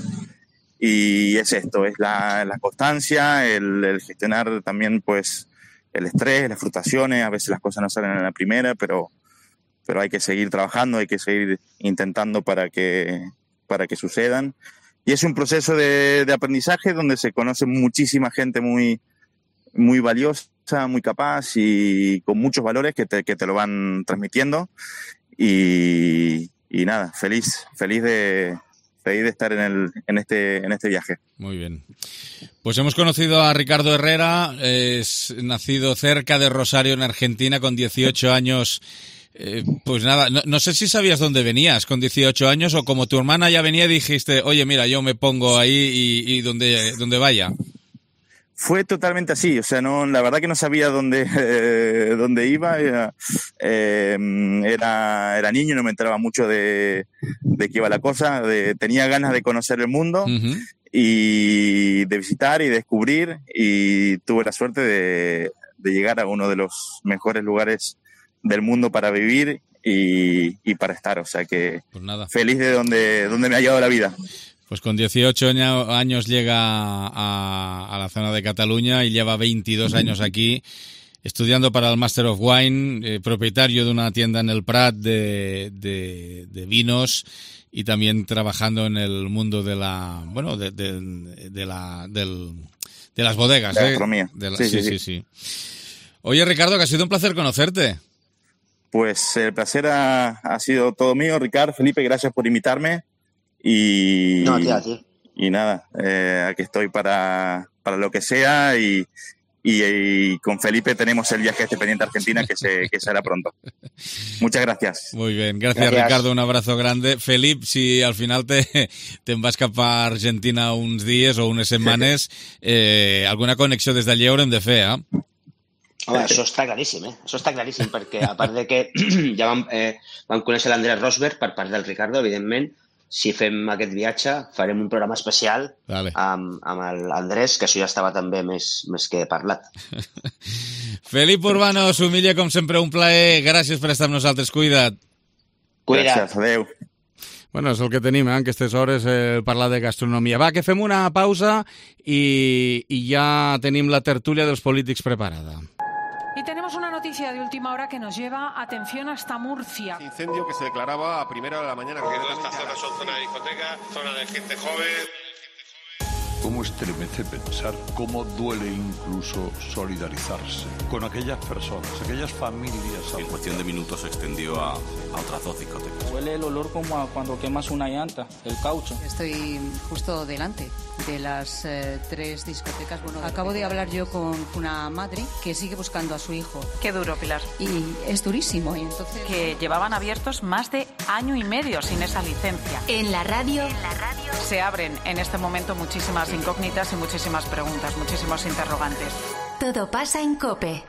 y es esto, es la, la constancia, el, el gestionar también pues el estrés, las frustraciones. A veces las cosas no salen en la primera, pero, pero hay que seguir trabajando, hay que seguir intentando para que, para que sucedan. Y es un proceso de, de aprendizaje donde se conoce muchísima gente muy, muy valiosa, muy capaz y con muchos valores que te, que te lo van transmitiendo. Y, y nada, feliz, feliz de, feliz de estar en, el, en, este, en este viaje. Muy bien. Pues hemos conocido a Ricardo Herrera, es nacido cerca de Rosario, en Argentina, con dieciocho años. Eh, pues nada, no, no sé si sabías dónde venías con dieciocho años o como tu hermana ya venía dijiste, oye, mira, yo me pongo ahí y, y donde, donde vaya. Fue totalmente así, o sea, no, la verdad que no sabía dónde, eh, dónde iba, era, eh, era, era niño, no me enteraba mucho de, de qué iba la cosa, de, tenía ganas de conocer el mundo uh-huh. y de visitar y descubrir, y tuve la suerte de, de llegar a uno de los mejores lugares del mundo para vivir y, y para estar, o sea que pues nada. Feliz de donde, donde me ha llevado la vida. Pues con dieciocho años llega a, a la zona de Cataluña y lleva veintidós años aquí estudiando para el Master of Wine, eh, propietario de una tienda en el Prat de, de, de vinos y también trabajando en el mundo de la, bueno, de, de, de la, del, de las bodegas, de la ¿eh? gastronomía. De la, sí, sí, sí, sí, sí. Oye, Ricardo, que ha sido un placer conocerte. Pues el placer ha, ha sido todo mío, Ricardo, Felipe, gracias por invitarme y, no, tía, tía. y nada, eh, aquí estoy para, para lo que sea y, y, y con Felipe tenemos el viaje este pendiente a Argentina que se, que será pronto. Muchas gracias. Muy bien, gracias, gracias Ricardo, un abrazo grande. Felipe, si al final te, te vas cap a Argentina uns dies o unes setmanes, eh, alguna connexió des d'allí haurem de fer, eh? Home, això està claríssim, eh? Això està claríssim, perquè a part de que ja vam, eh, vam conèixer l'Andrés Rosberg per part del Ricardo, evidentment, si fem aquest viatge farem un programa especial vale. amb, amb l'Andrés, que això ja estava també més, més que parlat. Felip Urbano, Sumilla, com sempre, un plaer. Gràcies per estar amb nosaltres. Cuida't. Cuida't. Gràcies, adeu. Bueno, és el que tenim, eh, en aquestes hores, eh, parlar de gastronomia. Va, que fem una pausa i, i ja tenim la tertúlia dels polítics preparada. Y tenemos una noticia de última hora que nos lleva, atención, hasta Murcia. Incendio que se declaraba a primera hora de la mañana. Porque esta zona son zona de discoteca, zona de gente joven. cómo estremece pensar, cómo duele incluso solidarizarse con aquellas personas, aquellas familias. En cuestión de minutos se extendió a, a otras dos discotecas. Huele el olor como a cuando quemas una llanta, el caucho. Estoy justo delante de las eh, tres discotecas. Bueno, acabo de hablar yo con una madre que sigue buscando a su hijo. Qué duro, Pilar. Y es durísimo. Y entonces... Que llevaban abiertos más de año y medio sin esa licencia. En la radio, en la radio se abren en este momento muchísimas incógnitas y muchísimas preguntas, muchísimos interrogantes. Todo pasa en COPE.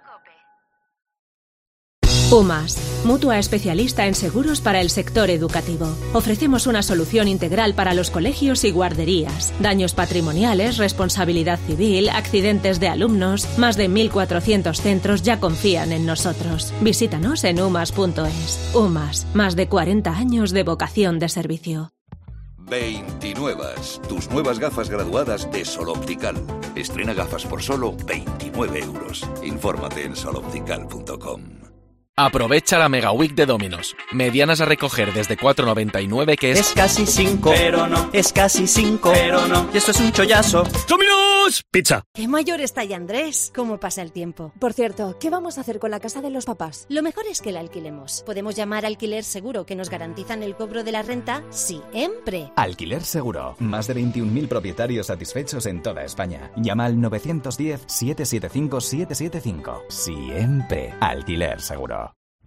UMAS, mutua especialista en seguros para el sector educativo. Ofrecemos una solución integral para los colegios y guarderías. Daños patrimoniales, responsabilidad civil, accidentes de alumnos. Más de mil cuatrocientos centros ya confían en nosotros. Visítanos en umas punto es. UMAS, más de cuarenta años de vocación de servicio. veintinuevas, tus nuevas gafas graduadas de Sol Optical. Estrena gafas por solo veintinueve euros. Infórmate en sol optical punto com. Aprovecha la Mega Week de Domino's. Medianas a recoger desde cuatro noventa y nueve, que es... Es casi cinco, pero no. Es casi cinco, pero no. Y esto es un chollazo. ¡Domino's! Pizza. ¡Qué mayor está ya Andrés! ¿Cómo pasa el tiempo? Por cierto, ¿qué vamos a hacer con la casa de los papás? Lo mejor es que la alquilemos. Podemos llamar Alquiler Seguro, que nos garantizan el cobro de la renta siempre. Alquiler Seguro. Más de veintiún mil propietarios satisfechos en toda España. Llama al nueve uno cero, siete siete cinco, siete siete cinco. Siempre. Alquiler Seguro.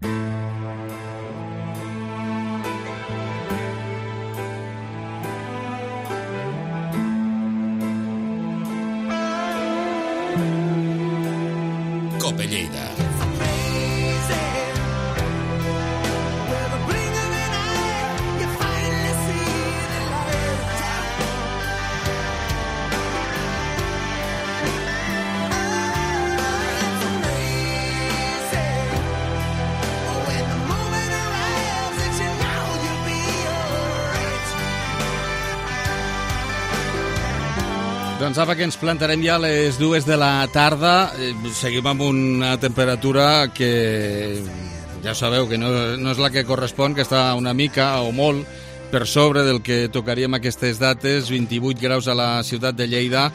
COPE Lleida. Doncs apa, que ens plantarem ja a les dues de la tarda. Seguim amb una temperatura que ja sabeu que no, no és la que correspon, que està una mica o molt per sobre del que tocaríem aquestes dates, vint-i-vuit graus a la ciutat de Lleida,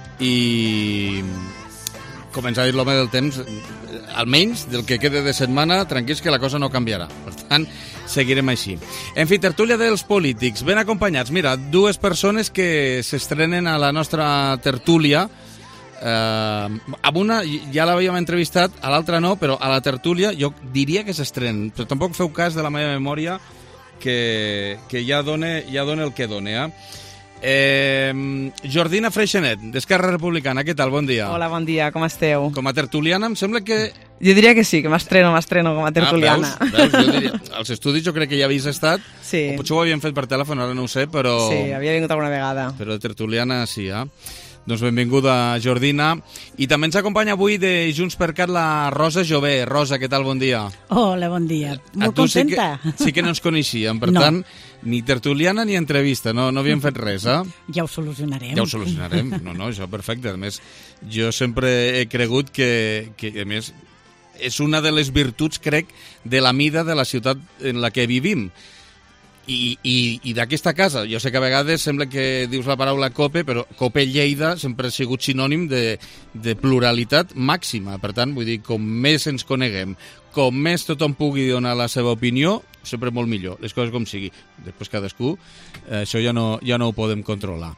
i com ens ha dit l'home del temps, almenys del que quede de setmana, tranquils que la cosa no canviarà. Per tant, seguirem així. En fi, tertúlia dels polítics, ben acompanyats. Mira, dues persones que s'estrenen a la nostra tertúlia. Eh, amb una ja l'havíem entrevistat, a l'altra no, però a la tertúlia jo diria que s'estrenen. Però tampoc feu cas de la meva memòria, que, que ja dona, ja dona el que dona, eh? Eh, Jordina Freixenet, d'Esquerra Republicana, què tal? Bon dia. Hola, bon dia, com esteu? Com a tertuliana, em sembla que... Jo diria que sí, que m'estreno, m'estreno com a tertuliana. Ah, veus? veus? Jo diria, als estudis jo crec que ja havies estat, sí. O potser ho havíem fet per telèfon, ara no ho sé, però... Sí, havia vingut alguna vegada. Però de tertuliana sí, eh? Doncs benvinguda, Jordina. I també ens acompanya avui de Junts per Cat la Rosa Jové. Rosa, què tal? Bon dia. Hola, bon dia. Molt contenta. Sí que, sí que no ens coneixíem, per no. tant, ni tertuliana ni entrevista, no, no havíem fet res, eh? Ja ho solucionarem. Ja ho solucionarem, no, no, això perfecte. A més, jo sempre he cregut que, que a més, és una de les virtuts, crec, de la mida de la ciutat en la que vivim. I, i, i d'aquesta casa, jo sé que a vegades sembla que dius la paraula COPE, però COPE Lleida sempre ha sigut sinònim de, de pluralitat màxima. Per tant, vull dir, com més ens coneguem, com més tothom pugui donar la seva opinió, sempre molt millor, les coses com sigui. Després cadascú, eh, això ja no, ja no ho podem controlar.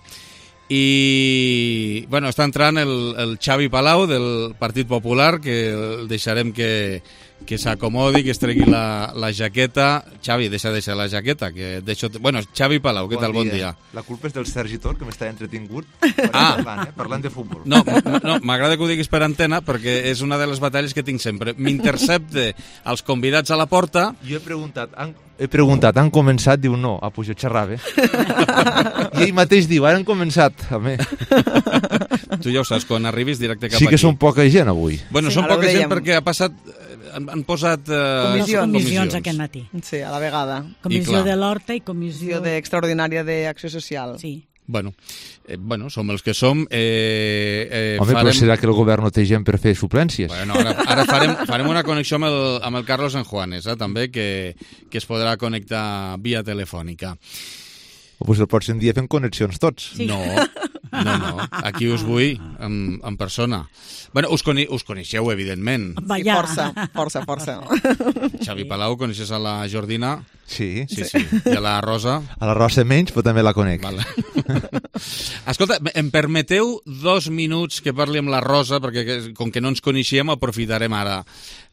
I, bueno, està entrant el, el Xavi Palau del Partit Popular, que el deixarem que, que s'acomodi, que es tregui la, la jaqueta. Xavi, deixa deixar la jaqueta, que deixo... Bueno, Xavi Palau, què bon tal? Dia. Bon dia. La culpa és del Sergi Tor, que m'està entretingut ah. parlant, eh? parlant de futbol. No, no, m'agrada que ho diguis per antena, perquè és una de les batalles que tinc sempre. M'intercepte els convidats a la porta... Jo he preguntat... Han... He preguntat, han començat? Diu, no, a pujar xerrava. I ell mateix diu, ara han començat, a mi. Tu ja ho saps, quan arribis directe cap aquí. Sí que aquí. Són poca gent avui. Bueno, sí, són poca gent perquè ha passat, han, han posat... Uh, comissions. comissions aquest matí. Sí, a la vegada. Comissió de l'Horta i comissió... d'Extraordinària d'Acció Social. Sí. Bueno, eh, bueno, som els que som. Eh, eh, Home, farem... però serà que el govern no té gent per fer suplències? Bueno, ara, ara farem, farem una connexió amb el, amb el Carlos Enjuanes, eh, també, que, que es podrà connectar via telefònica. O pues el pròxim dia fem connexions tots. Sí. No, No, no, aquí us vull en, en persona. Bueno, us, coni us coneixeu, evidentment. Sí, força, força, força. Xavi Palau, coneixes a la Jordina? Sí. Sí, sí. I a la Rosa? A la Rosa menys, però també la conec. Vale. Escolta, em permeteu dos minuts que parli amb la Rosa, perquè com que no ens coneixíem, aprofitarem ara.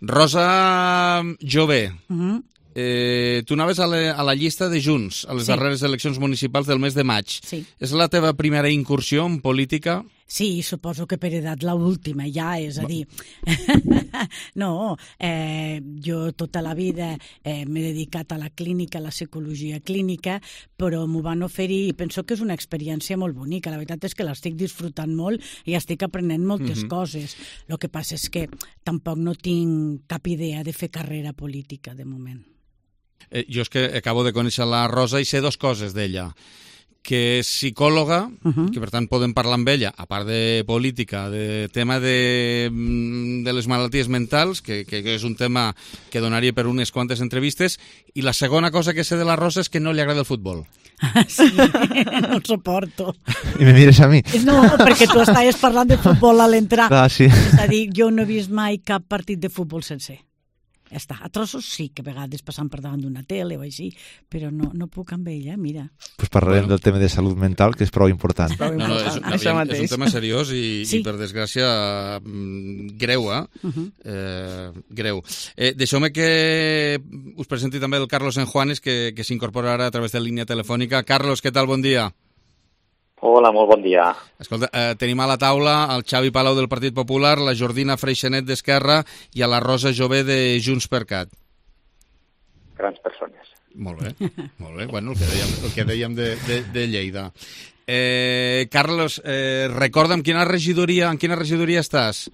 Rosa Jové, Mm-hmm. eh, tu anaves a, le, a la llista de Junts, a les Sí. darreres eleccions municipals del mes de maig. Sí. És la teva primera incursió en política? Sí, suposo que per edat l'última, ja, és a dir... no, eh, jo tota la vida eh, m'he dedicat a la clínica, a la psicologia clínica, però m'ho van oferir i penso que és una experiència molt bonica. La veritat és que l'estic disfrutant molt i estic aprenent moltes Mhm. coses. El que passa és que tampoc no tinc cap idea de fer carrera política, de moment. Eh, jo és que acabo de conèixer la Rosa i sé dos coses d'ella. Que és psicòloga, uh -huh. que per tant podem parlar amb ella, a part de política, de tema de, de les malalties mentals, que, que és un tema que donaria per unes quantes entrevistes, i la segona cosa que sé de la Rosa és que no li agrada el futbol. Sí, no el soporto. I me mires a mi. No, perquè tu estaves parlant de futbol a l'entrar. Ah, sí. És a dir, jo no he vist mai cap partit de futbol sencer. Ja està. A trossos sí, que a vegades passant per davant d'una tele o així, però no, no puc amb ella, mira. Pues parlarem bueno. del tema de salut mental, que és prou important. Prou no, no, és, aviam, és un tema seriós i, sí. i per desgràcia, greu, eh? Uh -huh. eh greu. Eh, Deixeu-me que us presenti també el Carlos Enjuanes, que, que s'incorpora ara a través de línia telefònica. Carlos, què tal? Bon dia. Hola, molt bon dia. Escolta, eh, tenim a la taula el Xavi Palau del Partit Popular, la Jordina Freixenet d'Esquerra i a la Rosa Jové de Junts per Cat. Grans persones. Molt bé, molt bé. Bueno, el que dèiem, el que dèiem de, de, de Lleida. Eh, Carlos, eh, recorda'm, quina regidoria, en quina regidoria estàs?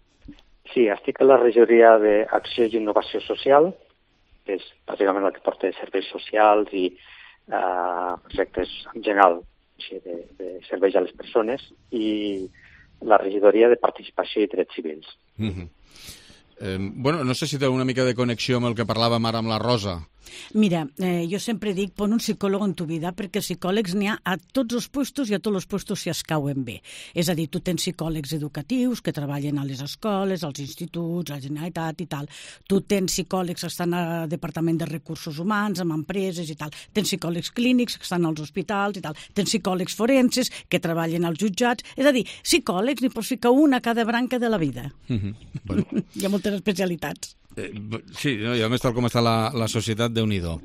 Sí, estic a la regidoria d'Acció i Innovació Social, que és bàsicament la que porta serveis socials i eh, projectes en general de, de serveis a les persones, i la regidoria de Participació i Drets Civils. Mm-hmm. eh, bueno, no sé si té una mica de connexió amb el que parlàvem ara amb la Rosa. Mira, eh, jo sempre dic, pon un psicòleg en tu vida, perquè psicòlegs n'hi ha a tots els puestos i a tots els puestos si es cauen bé. És a dir, tu tens psicòlegs educatius que treballen a les escoles, als instituts, a la Generalitat i tal. Tu tens psicòlegs que estan al Departament de Recursos Humans, amb empreses i tal. Tens psicòlegs clínics que estan als hospitals i tal. Tens psicòlegs forenses que treballen als jutjats. És a dir, psicòlegs n'hi pots ficar una a cada branca de la vida. Mm-hmm. Bueno. Hi ha moltes especialitats. Eh, sí, no, i a més tal com està la, la societat, Déu-n'hi-do.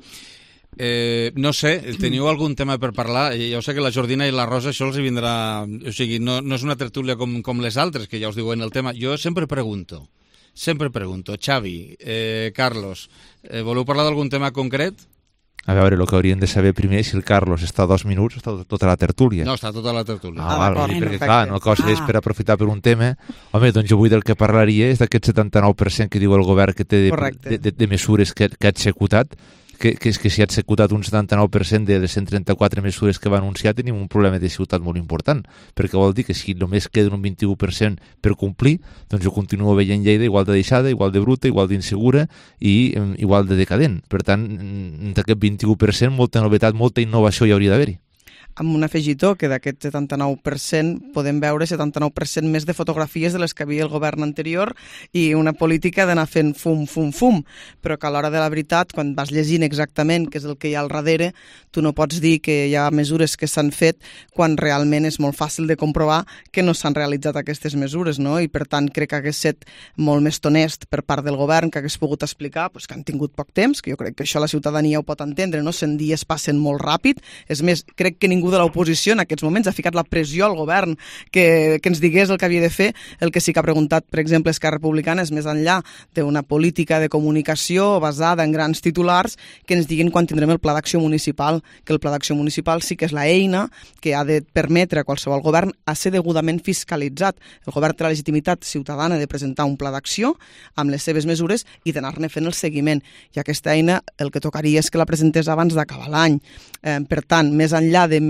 Eh, no sé, teniu algun tema per parlar? Ja ho sé que la Jordina i la Rosa això els hi vindrà... O sigui, no, no és una tertúlia com, com les altres, que ja us diuen el tema. Jo sempre pregunto, sempre pregunto, Xavi, eh, Carlos, eh, voleu parlar d'algun tema concret? A veure, el que haurien de saber primer és si el Carlos està dos minuts o està tota la tertúlia. No, està tota la tertúlia. Ah, ah val, perquè clar, no cosa és per aprofitar per un tema. Home, doncs jo avui del que parlaria és d'aquest setanta-nou per cent que diu el govern que té de, de, de, de mesures que, que ha executat, que, que és que si ha executat un setanta-nou per cent de les cent trenta-quatre mesures que va anunciar tenim un problema de ciutat molt important, perquè vol dir que si només queden un vint-i-u per cent per complir, doncs jo continuo veient Lleida igual de deixada, igual de bruta, igual d'insegura i um, igual de decadent. Per tant, d'aquest vint-i-u per cent molta novetat, molta innovació hi hauria d'haver-hi. Amb un afegitó que d'aquest setanta-nou per cent podem veure setanta-nou per cent més de fotografies de les que havia el govern anterior i una política d'anar fent fum, fum, fum. Però que a l'hora de la veritat, quan vas llegint exactament què és el que hi ha al darrere, tu no pots dir que hi ha mesures que s'han fet quan realment és molt fàcil de comprovar que no s'han realitzat aquestes mesures, no? I per tant crec que hagués estat molt més honest per part del govern, que hagués pogut explicar pues, que han tingut poc temps, que jo crec que això la ciutadania ho pot entendre, no? cent dies passen molt ràpid, és més, crec que ningú de l'oposició en aquests moments ha ficat la pressió al govern que, que ens digués el que havia de fer. El que sí que ha preguntat, per exemple, Esquerra Republicana és més enllà d'una política de comunicació basada en grans titulars que ens diguin quan tindrem el Pla d'Acció Municipal, que el Pla d'Acció Municipal sí que és la eina que ha de permetre a qualsevol govern a ser degudament fiscalitzat. El govern té la legitimitat ciutadana de presentar un pla d'acció amb les seves mesures i d'anar-ne fent el seguiment. I aquesta eina el que tocaria és que la presentés abans d'acabar l'any. Eh, per tant, més enllà de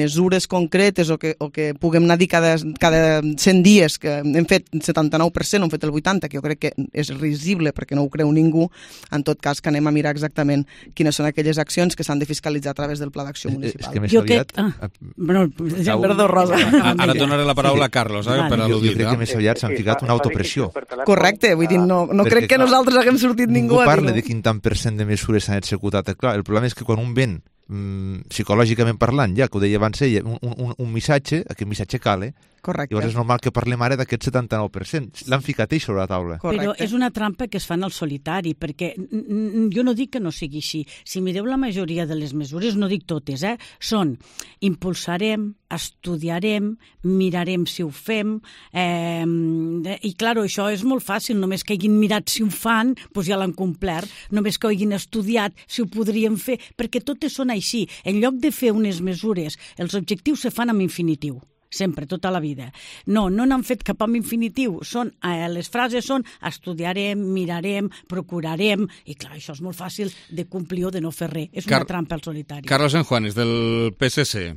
mesures concretes o que, o que puguem anar a dir cada, cada cent dies que hem fet setanta-nou per cent, hem fet el vuitanta per cent, que jo crec que és risible perquè no ho creu ningú, en tot cas que anem a mirar exactament quines són aquelles accions que s'han de fiscalitzar a través del Pla d'Acció Municipal. És que més aviat... Ah, bueno, ja, perdó, Rosa. Ara donaré la paraula a Carlos, eh, per al·ludir. Jo crec que més aviat s'han ficat una autopressió. Correcte, vull dir, no, no crec que nosaltres haguem sortit ningú a dir-ho. Ningú parla de quin tant per cent de mesures s'han executat. Clar, el problema és que quan un ven, mm, psicològicament parlant, ja que ho deia abans ella, un, un, un missatge, aquest missatge cale, correcte. Llavors és normal que parlem ara d'aquest setanta-nou per cent. L'han ficat ells sobre la taula. Correcte. Però és una trampa que es fan al solitari, perquè jo no dic que no sigui així. Si mireu la majoria de les mesures, no dic totes, eh? Són impulsarem, estudiarem, mirarem si ho fem, eh, i clar, això és molt fàcil, només que hagin mirat si ho fan, doncs ja l'han complert, només que ho hagin estudiat si ho podríem fer, perquè totes són així. En lloc de fer unes mesures, els objectius se fan amb infinitiu. Sempre, tota la vida. No, no n'han fet cap amb infinitiu. Són, eh, les frases són estudiarem, mirarem, procurarem, i clar, això és molt fàcil de complir o de no fer res. És una Car trampa al solitari. Carlos Enjuanes, del P S C.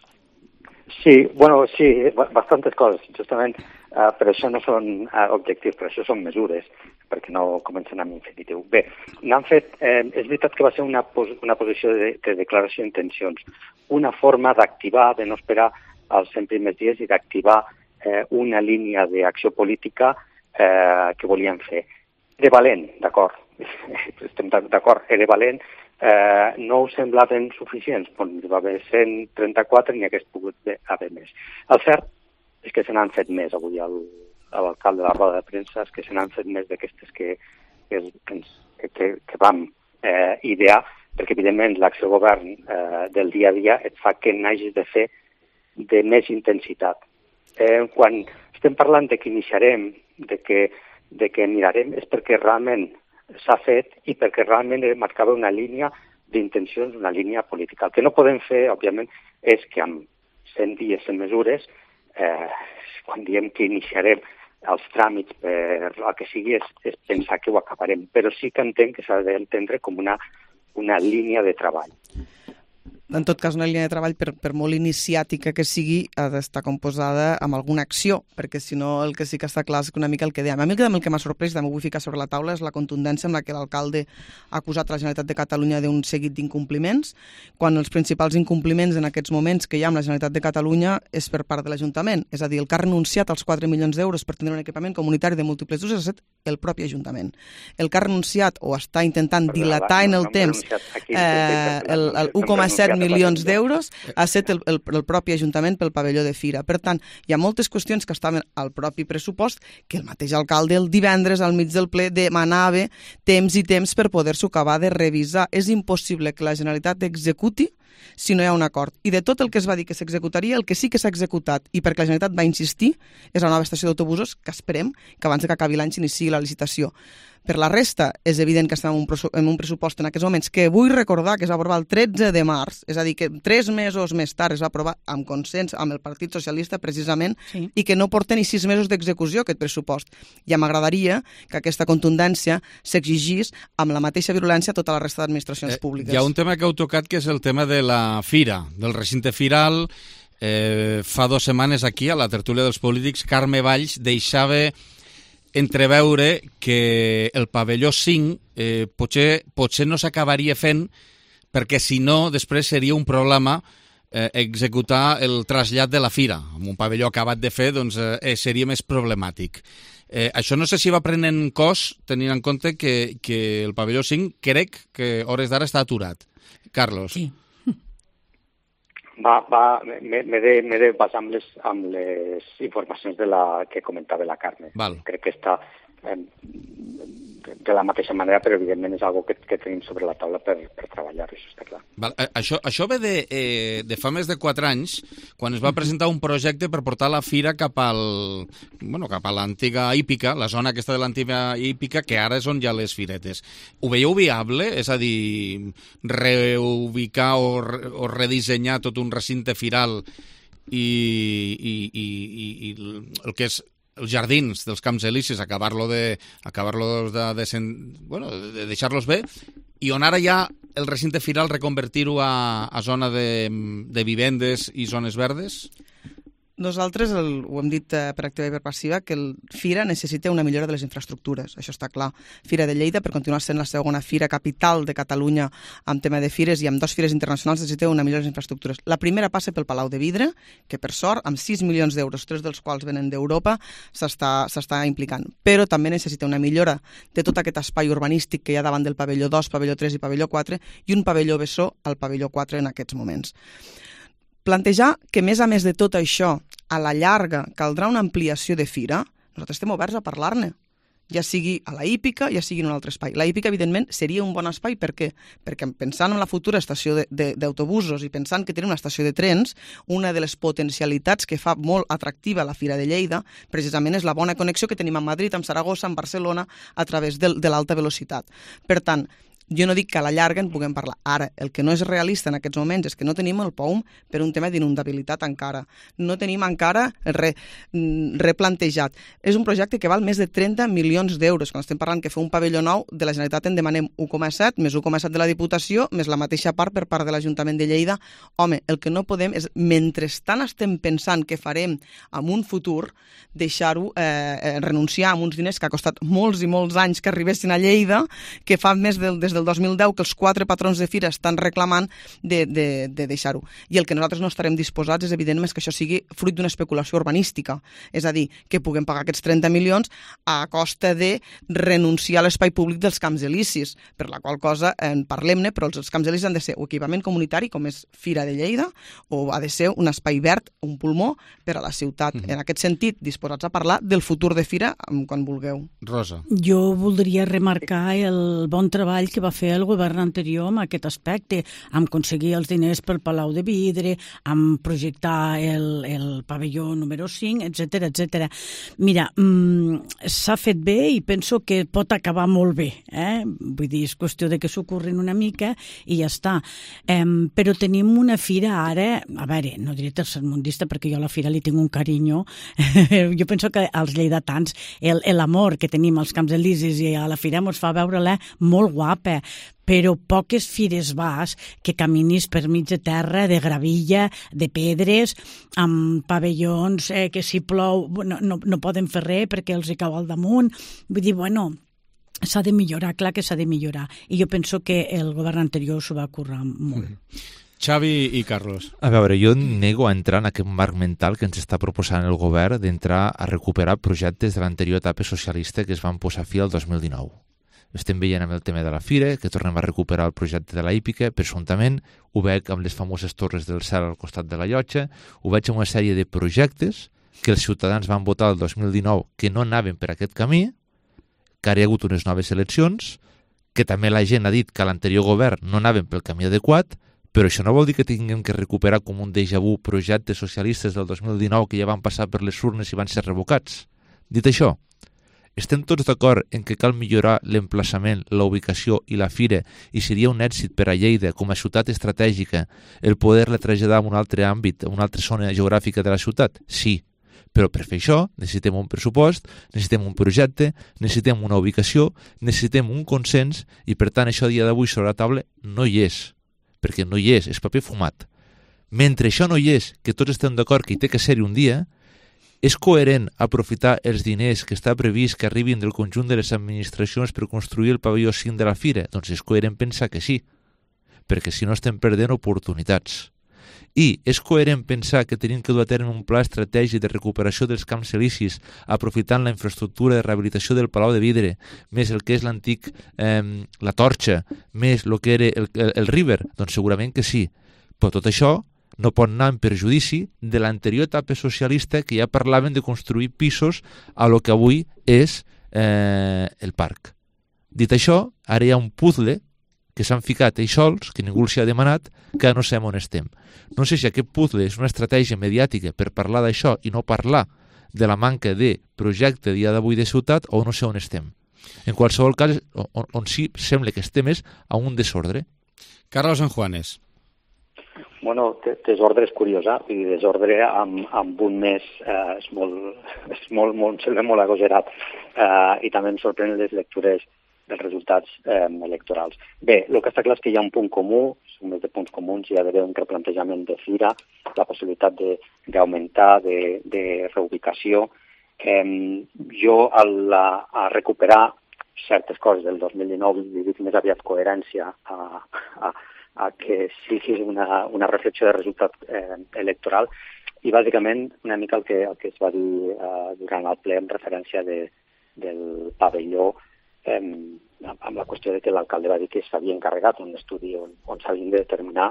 Sí, bueno, sí, bastantes coses, justament, uh, però això no són uh, objectius, però això són mesures, perquè no comencen amb infinitiu. Bé, n'han fet, eh, és veritat que va ser una, pos una posició de, de declaració d'intencions, una forma d'activar, de no esperar als cent primers dies i d'activar eh, una línia d'acció política eh, que volien fer. Era valent, d'acord, estem d'acord, era valent, eh, no us semblaven suficients, quan hi va haver cent trenta-quatre n'hi hagués pogut haver més. El cert és que se n'han fet més avui al, a l'alcalde de la roda de premsa, és que se n'han fet més d'aquestes que, que, que, que, que vam eh, idear, perquè evidentment l'acció govern eh, del dia a dia et fa que n'hagis de fer de més intensitat. Eh, quan estem parlant de que iniciarem, de que, de que mirarem, és perquè realment s'ha fet i perquè realment marcava una línia d'intencions, una línia política. El que no podem fer, òbviament, és que amb cent dies, cent mesures, eh, quan diem que iniciarem els tràmits per el que sigui, és, és pensar que ho acabarem. Però sí que entenc que s'ha d'entendre com una, una línia de treball. En tot cas, una línia de treball, per, per molt iniciàtica que sigui, ha d'estar composada amb alguna acció, perquè si no el que sí que està clar és que una mica el que dèiem. A mi el que m'ha sorprès, també ho vull ficar sobre la taula, és la contundència amb la que l'alcalde ha acusat la Generalitat de Catalunya d'un seguit d'incompliments, quan els principals incompliments en aquests moments que hi ha amb la Generalitat de Catalunya és per part de l'Ajuntament. És a dir, el que ha renunciat als quatre milions d'euros per tenir un equipament comunitari de múltiples usos ha estat el propi Ajuntament. El que ha renunciat o està intentant dilatar en el temps eh, el, el u coma set milions d'euros ha estat el, el, el propi Ajuntament pel pavelló de Fira. Per tant, hi ha moltes qüestions que estaven al propi pressupost que el mateix alcalde el divendres al mig del ple demanava temps i temps per poder-s'ho acabar de revisar. És impossible que la Generalitat executi si no hi ha un acord. I de tot el que es va dir que s'executaria, el que sí que s'ha executat, i perquè la Generalitat va insistir, és la nova estació d'autobusos, que esperem que abans que acabi l'any s'iniciï la licitació. Per la resta, és evident que estem en un, en un pressupost en aquests moments que vull recordar que es va aprovar el tretze de març, és a dir, que tres mesos més tard es va aprovar amb consens amb el Partit Socialista, precisament, sí. I que no porta ni sis mesos d'execució aquest pressupost. Ja m'agradaria que aquesta contundència s'exigís amb la mateixa virulència a tota la resta d'administracions públiques. Eh, hi ha un tema que heu tocat, que és el tema de la fira, del recinte firal. Eh, fa dues setmanes aquí, a la tertúlia dels polítics, Carme Valls deixava entreveure que el pavelló cinc eh, potser, potser no s'acabaria fent perquè si no després seria un problema eh, executar el trasllat de la fira. Amb un pavelló acabat de fer doncs, eh, seria més problemàtic. Eh, això no sé si va prenent cos tenint en compte que, que el pavelló cinc crec que a hores d'ara està aturat. Carlos. Sí. Va, va, m'he de, de basar amb les, amb les informacions de la, que comentava la Carme. Val. Crec que està eh, de la mateixa manera, però evidentment és algo que, que tenim sobre la taula per, per treballar, això està clar. Val. Això, això ve de, eh, de fa més de quatre anys, quan es va presentar un projecte per portar la fira cap al, bueno, cap a l'antiga hípica, la zona aquesta de l'antiga hípica, que ara és on hi ha les firetes. Ho veieu viable? És a dir, reubicar o, o redissenyar tot un recinte firal i, i, i, i, i el que és els jardins dels Camps Elisis, acabar-lo de, acabar-lo de, de, bueno, de deixar-los bé, i on ara hi ha el recinte firal reconvertir-ho a, a zona de, de vivendes i zones verdes? Nosaltres el, ho hem dit eh, per activa i per passiva, que el Fira necessita una millora de les infraestructures, això està clar. Fira de Lleida, per continuar sent la segona fira capital de Catalunya amb tema de fires i amb dos fires internacionals, necessita una millora de les infraestructures. La primera passa pel Palau de Vidre, que per sort, amb sis milions d'euros, tres dels quals venen d'Europa, s'està implicant. Però també necessita una millora de tot aquest espai urbanístic que hi ha davant del pavelló dos, pavelló tres i pavelló quatre, i un pavelló bessó al pavelló quatre en aquests moments. Plantejar que, més a més de tot això, a la llarga caldrà una ampliació de fira, nosaltres estem oberts a parlar-ne, ja sigui a la hípica, ja sigui en un altre espai. La hípica, evidentment, seria un bon espai. Per què? Perquè pensant en la futura estació d'autobusos i pensant que tenim una estació de trens, una de les potencialitats que fa molt atractiva la Fira de Lleida precisament és la bona connexió que tenim amb Madrid, amb Saragossa, amb Barcelona, a través de, de l'alta velocitat. Per tant, jo no dic que a la llarga en puguem parlar. Ara, el que no és realista en aquests moments és que no tenim el P O U M per un tema d'inundabilitat encara. No tenim encara re, replantejat. És un projecte que val més de trenta milions d'euros. Quan estem parlant que fer un pavelló nou, de la Generalitat en demanem u coma set, més u coma set de la Diputació, més la mateixa part per part de l'Ajuntament de Lleida. Home, el que no podem és, mentrestant estem pensant què farem en un futur, deixar-ho, eh, renunciar a uns diners que ha costat molts i molts anys que arribessin a Lleida, que fa més del, des del dos mil deu que els quatre patrons de fira estan reclamant de, de, de deixar-ho. I el que nosaltres no estarem disposats és, evidentment, que això sigui fruit d'una especulació urbanística. És a dir, que puguem pagar aquests trenta milions a costa de renunciar a l'espai públic dels camps elisis, per la qual cosa en parlem-ne, però els camps elisis han de ser o equipament comunitari, com és Fira de Lleida, o ha de ser un espai verd, un pulmó, per a la ciutat. Mm-hmm. En aquest sentit, disposats a parlar del futur de Fira quan vulgueu. Rosa. Jo voldria remarcar el bon treball que va fer el govern anterior en aquest aspecte, amb aconseguir els diners pel Palau de Vidre, amb projectar el, el pavelló número cinc, etcètera, etcètera. Mira, mmm, s'ha fet bé i penso que pot acabar molt bé, eh? Vull dir, és qüestió de que s'ocorrin una mica i ja està. Eh, però tenim una fira ara, a veure, no diré tercermundista perquè jo a la fira li tinc un carinyo, jo penso que als lleidatans l'amor que tenim als Camps Elisis i a la fira ens fa veure-la molt guapa, però poques fires vas que caminis per mig de terra, de gravilla, de pedres, amb pavellons eh, que si plou no, no, no poden fer res perquè els hi cau al damunt. Vull dir, bueno, s'ha de millorar, clar que s'ha de millorar. I jo penso que el govern anterior s'ho va currar molt. Mm. Xavi i Carlos. A veure, jo nego a entrar en aquest marc mental que ens està proposant el govern d'entrar a recuperar projectes de l'anterior etapa socialista que es van posar fi al dos mil dinou. Estem veient amb el tema de la Fira, que tornem a recuperar el projecte de la hípica, presumptament, ho veig amb les famoses torres del cel al costat de la llotja, ho veig amb una sèrie de projectes que els ciutadans van votar el dos mil dinou que no anaven per aquest camí, que ara hi ha hagut unes noves eleccions, que també la gent ha dit que l'anterior govern no anaven pel camí adequat, però això no vol dir que tinguem que recuperar com un déjà vu projectes socialistes del dos mil dinou que ja van passar per les urnes i van ser revocats. Dit això, estem tots d'acord en que cal millorar l'emplaçament, la ubicació i la fira i seria un èxit per a Lleida com a ciutat estratègica el poder-la traslladar a un altre àmbit, a una altra zona geogràfica de la ciutat? Sí, però per fer això necessitem un pressupost, necessitem un projecte, necessitem una ubicació, necessitem un consens i per tant això a dia d'avui sobre la taula no hi és, perquè no hi és, és paper fumat. Mentre això no hi és, que tots estem d'acord que hi té que ser-hi un dia, és coherent aprofitar els diners que està previst que arribin del conjunt de les administracions per construir el pavelló cinc de la Fira? Doncs és coherent pensar que sí, perquè si no estem perdent oportunitats. I és coherent pensar que tenim que dur a terme un pla estratègic de recuperació dels camps elisis aprofitant la infraestructura de rehabilitació del Palau de Vidre, més el que és l'antic, eh, la Torxa, més el que era el, el, el River? Doncs segurament que sí. Però tot això no pot anar en perjudici de l'anterior etapa socialista que ja parlaven de construir pisos a lo que avui és eh, el parc. Dit això, ara hi ha un puzzle que s'han ficat ells sols, que ningú els ha demanat, que no sabem on estem. No sé si aquest puzzle és una estratègia mediàtica per parlar d'això i no parlar de la manca de projecte dia d'avui de ciutat o no sé on estem. En qualsevol cas, on, on sí sembla que estem és a un desordre. Carlos San Juanes. Bueno, desordre és curiós, eh? I desordre amb, amb un mes eh, és molt, és molt, molt, sembla molt agogerat. Eh, I també em sorprenen les lectures dels resultats eh, electorals. Bé, el que està clar és que hi ha un punt comú, un més de punts comuns, hi ha d'haver un replantejament de fira, la possibilitat d'augmentar, de, de, de reubicació. Eh, jo, al, a, a recuperar certes coses del dos mil dinou, li dic més aviat coherència a, a, a que sigui una, una reflexió de resultat eh, electoral, i bàsicament una mica el que, el que es va dir eh, durant el ple en referència de, del pavelló, eh, amb la qüestió de que l'alcalde va dir que s'havia encarregat un estudi on, on s'havien de determinar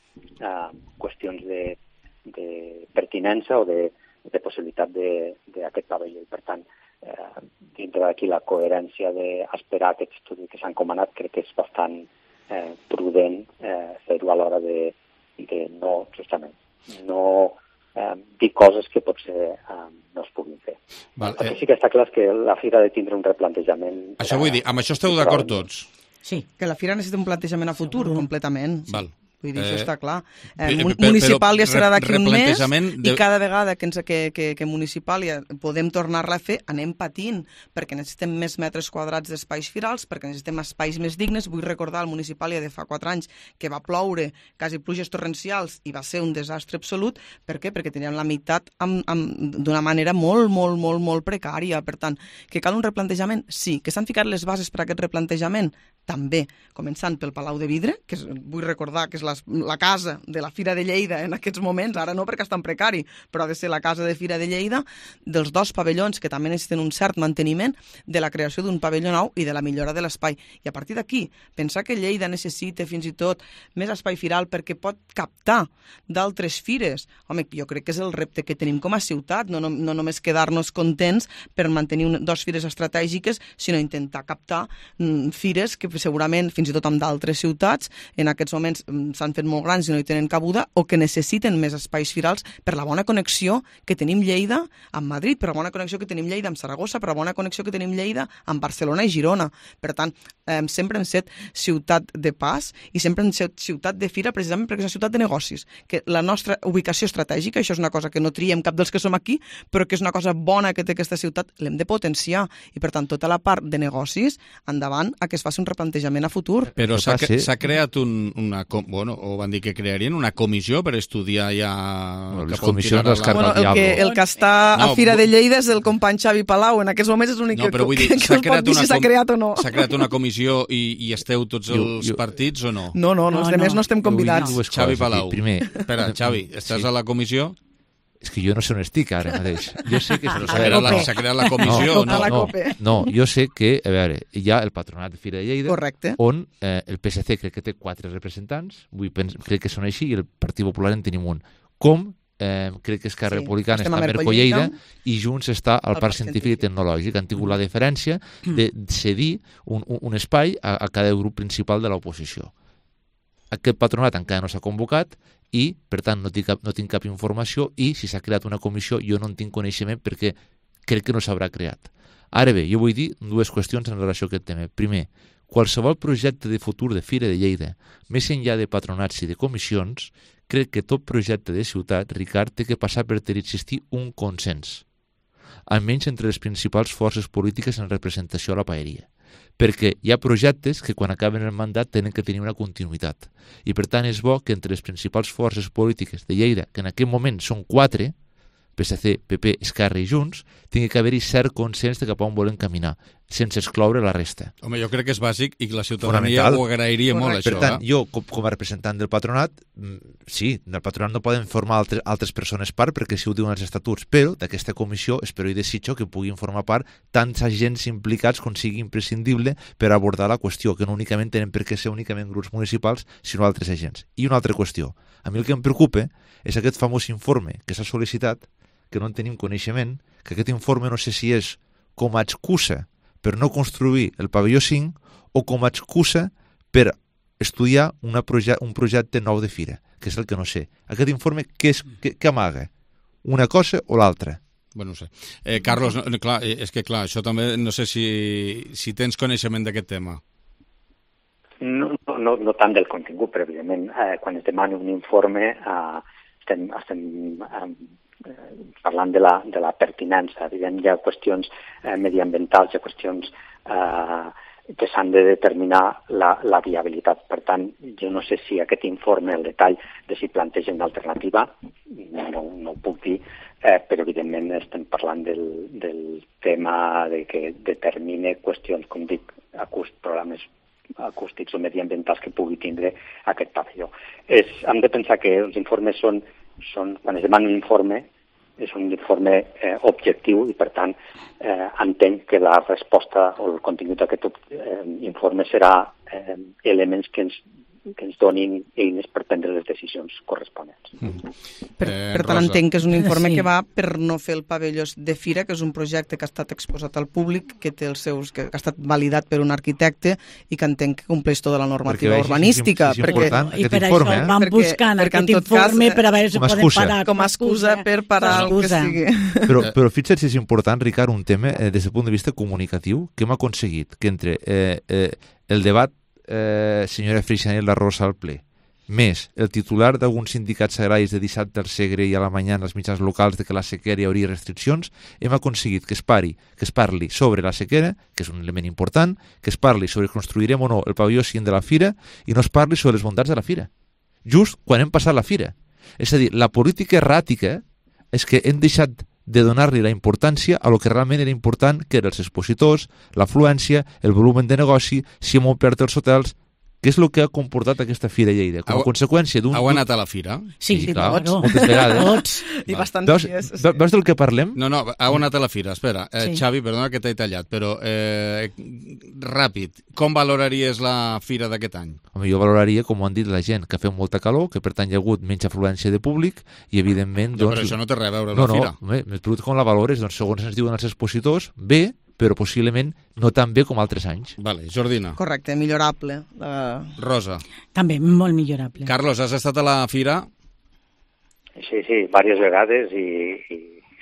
eh, qüestions de, de pertinença o de, de possibilitat d'aquest pavelló. I per tant, eh, dintre d'aquí la coherència d'esperar aquest estudi que s'ha encomanat, crec que és bastant eh, prudent eh, fer-ho a l'hora de, de no, justament, no eh, dir coses que potser eh, no es puguin fer. Val, eh... El que sí que està clar és que la Fira ha de tindre un replantejament... Això vull dir, amb això esteu d'acord tots? Sí, que la Fira necessita un plantejament a futur, sí, completament. Sí. Val. Vull dir, eh, això està clar. Eh, però, municipal ja serà d'aquí un mes de... i cada vegada que, ens, que, que, que municipal ja podem tornar-la a fer, anem patint, perquè necessitem més metres quadrats d'espais firals, perquè necessitem espais més dignes. Vull recordar el municipal ja de fa quatre anys que va ploure quasi pluges torrencials i va ser un desastre absolut. Per què? Perquè teníem la meitat d'una manera molt, molt, molt, molt precària. Per tant, que cal un replantejament? Sí. Que s'han ficat les bases per a aquest replantejament? També. Començant pel Palau de Vidre, que és, vull recordar que és la, la casa de la Fira de Lleida en aquests moments, ara no perquè està en precari, però ha de ser la casa de Fira de Lleida, dels dos pavellons que també necessiten un cert manteniment, de la creació d'un pavelló nou i de la millora de l'espai. I a partir d'aquí, pensar que Lleida necessita fins i tot més espai firal perquè pot captar d'altres fires, home, jo crec que és el repte que tenim com a ciutat, no, no, no només quedar-nos contents per mantenir un, dos fires estratègiques, sinó intentar captar mm, fires que segurament, fins i tot amb d'altres ciutats, en aquests moments s'han fet molt grans i no hi tenen cabuda, o que necessiten més espais firals per la bona connexió que tenim Lleida amb Madrid, per la bona connexió que tenim Lleida amb Saragossa, per la bona connexió que tenim Lleida amb Barcelona i Girona. Per tant, eh, sempre hem set ciutat de pas i sempre hem set ciutat de fira precisament perquè és una ciutat de negocis, que la nostra ubicació estratègica, això és una cosa que no triem cap dels que som aquí, però que és una cosa bona que té aquesta ciutat, l'hem de potenciar, i per tant tota la part de negocis, endavant a que es faci un replantejament a futur. Però s'ha s'ha creat un, una... Bueno, o van dir que crearien una comissió per estudiar ja... Bueno, les comissions dels la... bueno, el, que, el que està no, a Fira de Lleida és el company Xavi Palau, en aquests moments és l'únic no, que, dir, que, que el pot dir si s'ha creat o no. S'ha creat una comissió i, i esteu tots els jo, jo... partits o no? No, no, no, els no, demés no estem convidats. No. Xavi Palau. Primer... Espera, Xavi, estàs sí. a la comissió? És que jo no sé on estic ara mateix. Jo sé que s'ha creat, la, creat la comissió, no? No, no, no, jo sé que, a veure, hi ha el Patronat de Fira de Lleida, correcte, on eh, el P S C crec que té quatre representants, vull pens crec que són així, i el Partit Popular en tenim un. Com eh, crec que Esquerra sí, Republicana està a Merco Lleida i Junts està al Parc Científic i Tecnològic. Han tingut la diferència de cedir un, un, un espai a, a cada grup principal de l'oposició. Aquest patronat encara no s'ha convocat i, per tant, no tinc cap, no tinc cap informació i, si s'ha creat una comissió, jo no en tinc coneixement perquè crec que no s'haurà creat. Ara bé, jo vull dir dues qüestions en relació a aquest tema. Primer, qualsevol projecte de futur de Fira de Lleida, més enllà de patronats i de comissions, crec que tot projecte de ciutat, Ricard, té que passar per existir un consens, almenys entre les principals forces polítiques en representació a la paeria. Perquè hi ha projectes que quan acaben el mandat tenen que tenir una continuïtat. I per tant és bo que entre les principals forces polítiques de Lleida, que en aquest moment són quatre, P S C, P P, Esquerra i Junts, tingui que haver-hi cert consens de cap a on volen caminar, sense excloure la resta. Home, jo crec que és bàsic i que la ciutadania ho agrairia molt, Correcte. això. Per tant, eh? jo, com, com a representant del patronat, sí, del patronat no poden formar altres, altres persones part perquè si ho diuen els estatuts, però d'aquesta comissió espero i desitjo que puguin formar part tants agents implicats com sigui imprescindible per abordar la qüestió, que no únicament tenen per què ser únicament grups municipals, sinó altres agents. I una altra qüestió. A mi el que em preocupa és aquest famós informe que s'ha sol·licitat, que no en tenim coneixement, que aquest informe no sé si és com a excusa per no construir el pavelló cinc o com a excusa per estudiar una proje un projecte nou de fira, que és el que no sé. Aquest informe què, és, què, què amaga? Una cosa o l'altra? Bueno, no sé. Eh, Carlos, no, clar, és que clar, això també no sé si, si tens coneixement d'aquest tema. No, no, no tant del contingut, però evidentment eh, quan es demana un informe eh, estem, estem eh, parlant de la, de la pertinença. Evidentment hi ha qüestions eh, mediambientals, hi ha qüestions eh, que s'han de determinar la, la viabilitat. Per tant, jo no sé si aquest informe, el detall de si plantegen una alternativa, no, no ho puc dir, eh, però evidentment estem parlant del, del tema de que determine qüestions, com dic, acúst, programes acústics o mediambientals que pugui tindre aquest pavelló. És, hem de pensar que els informes són, són quan es demana un informe, és un informe eh, objectiu i, per tant, eh, entenc que la resposta o el contingut d'aquest eh, informe serà eh, elements que ens, que ens donin eines per prendre les decisions corresponents. Mm. Per, eh, per tant, entenc que és un informe sí. que va per no fer el pavelló de fira, que és un projecte que ha estat exposat al públic, que té els seus, que ha estat validat per un arquitecte i que entenc que compleix tota la normativa perquè, urbanística. És, és, és perquè, I per informe, això eh? van buscant perquè, aquest informe cas, per a veure si poden parar. Com a excusa per parar el que sigui. Però, però fixa't si és important, Ricard, un tema eh, des del punt de vista comunicatiu que hem aconseguit que entre eh, eh, el debat Eh, senyora Freixanet la Rosa al ple, més el titular d'alguns sindicats agraris de dissabte al Segre i a la Mañana als mitjans locals de que la sequera hi hauria restriccions, hem aconseguit que es, pari, que es parli sobre la sequera, que és un element important, que es parli sobre construirem o no el pavelló cent de la fira i no es parli sobre les bondats de la fira. Just quan hem passat la fira. És a dir, la política erràtica és que hem deixat de donar-li la importància a lo que realment era important, que eren els expositors, l'afluència, el volum de negoci, si hem omplert els hotels. Què és el que ha comportat aquesta Fira Lleida? Com a conseqüència d'un... Heu anat a la Fira? Sí, sí, clar, tots. Moltes vegades. Tots. I bastants veus, dies. Veus del que parlem? No, no, heu anat a la Fira, espera. Eh, Sí. Xavi, perdona que t'he tallat, però eh, ràpid, com valoraries la Fira d'aquest any? Home, jo valoraria, com han dit la gent, que feu molta calor, que per tant hi ha hagut menys afluència de públic i, evidentment... Jo, doncs... però això no té res a veure amb no, la Fira. No, no, m'he preguntat com la valores, doncs segons ens diuen els expositors, bé, però possiblement no tan bé com altres anys. Vale, Jordina. Correcte, millorable. La... Rosa. També, molt millorable. Carlos, has estat a la Fira? Sí, sí, diverses vegades i, i,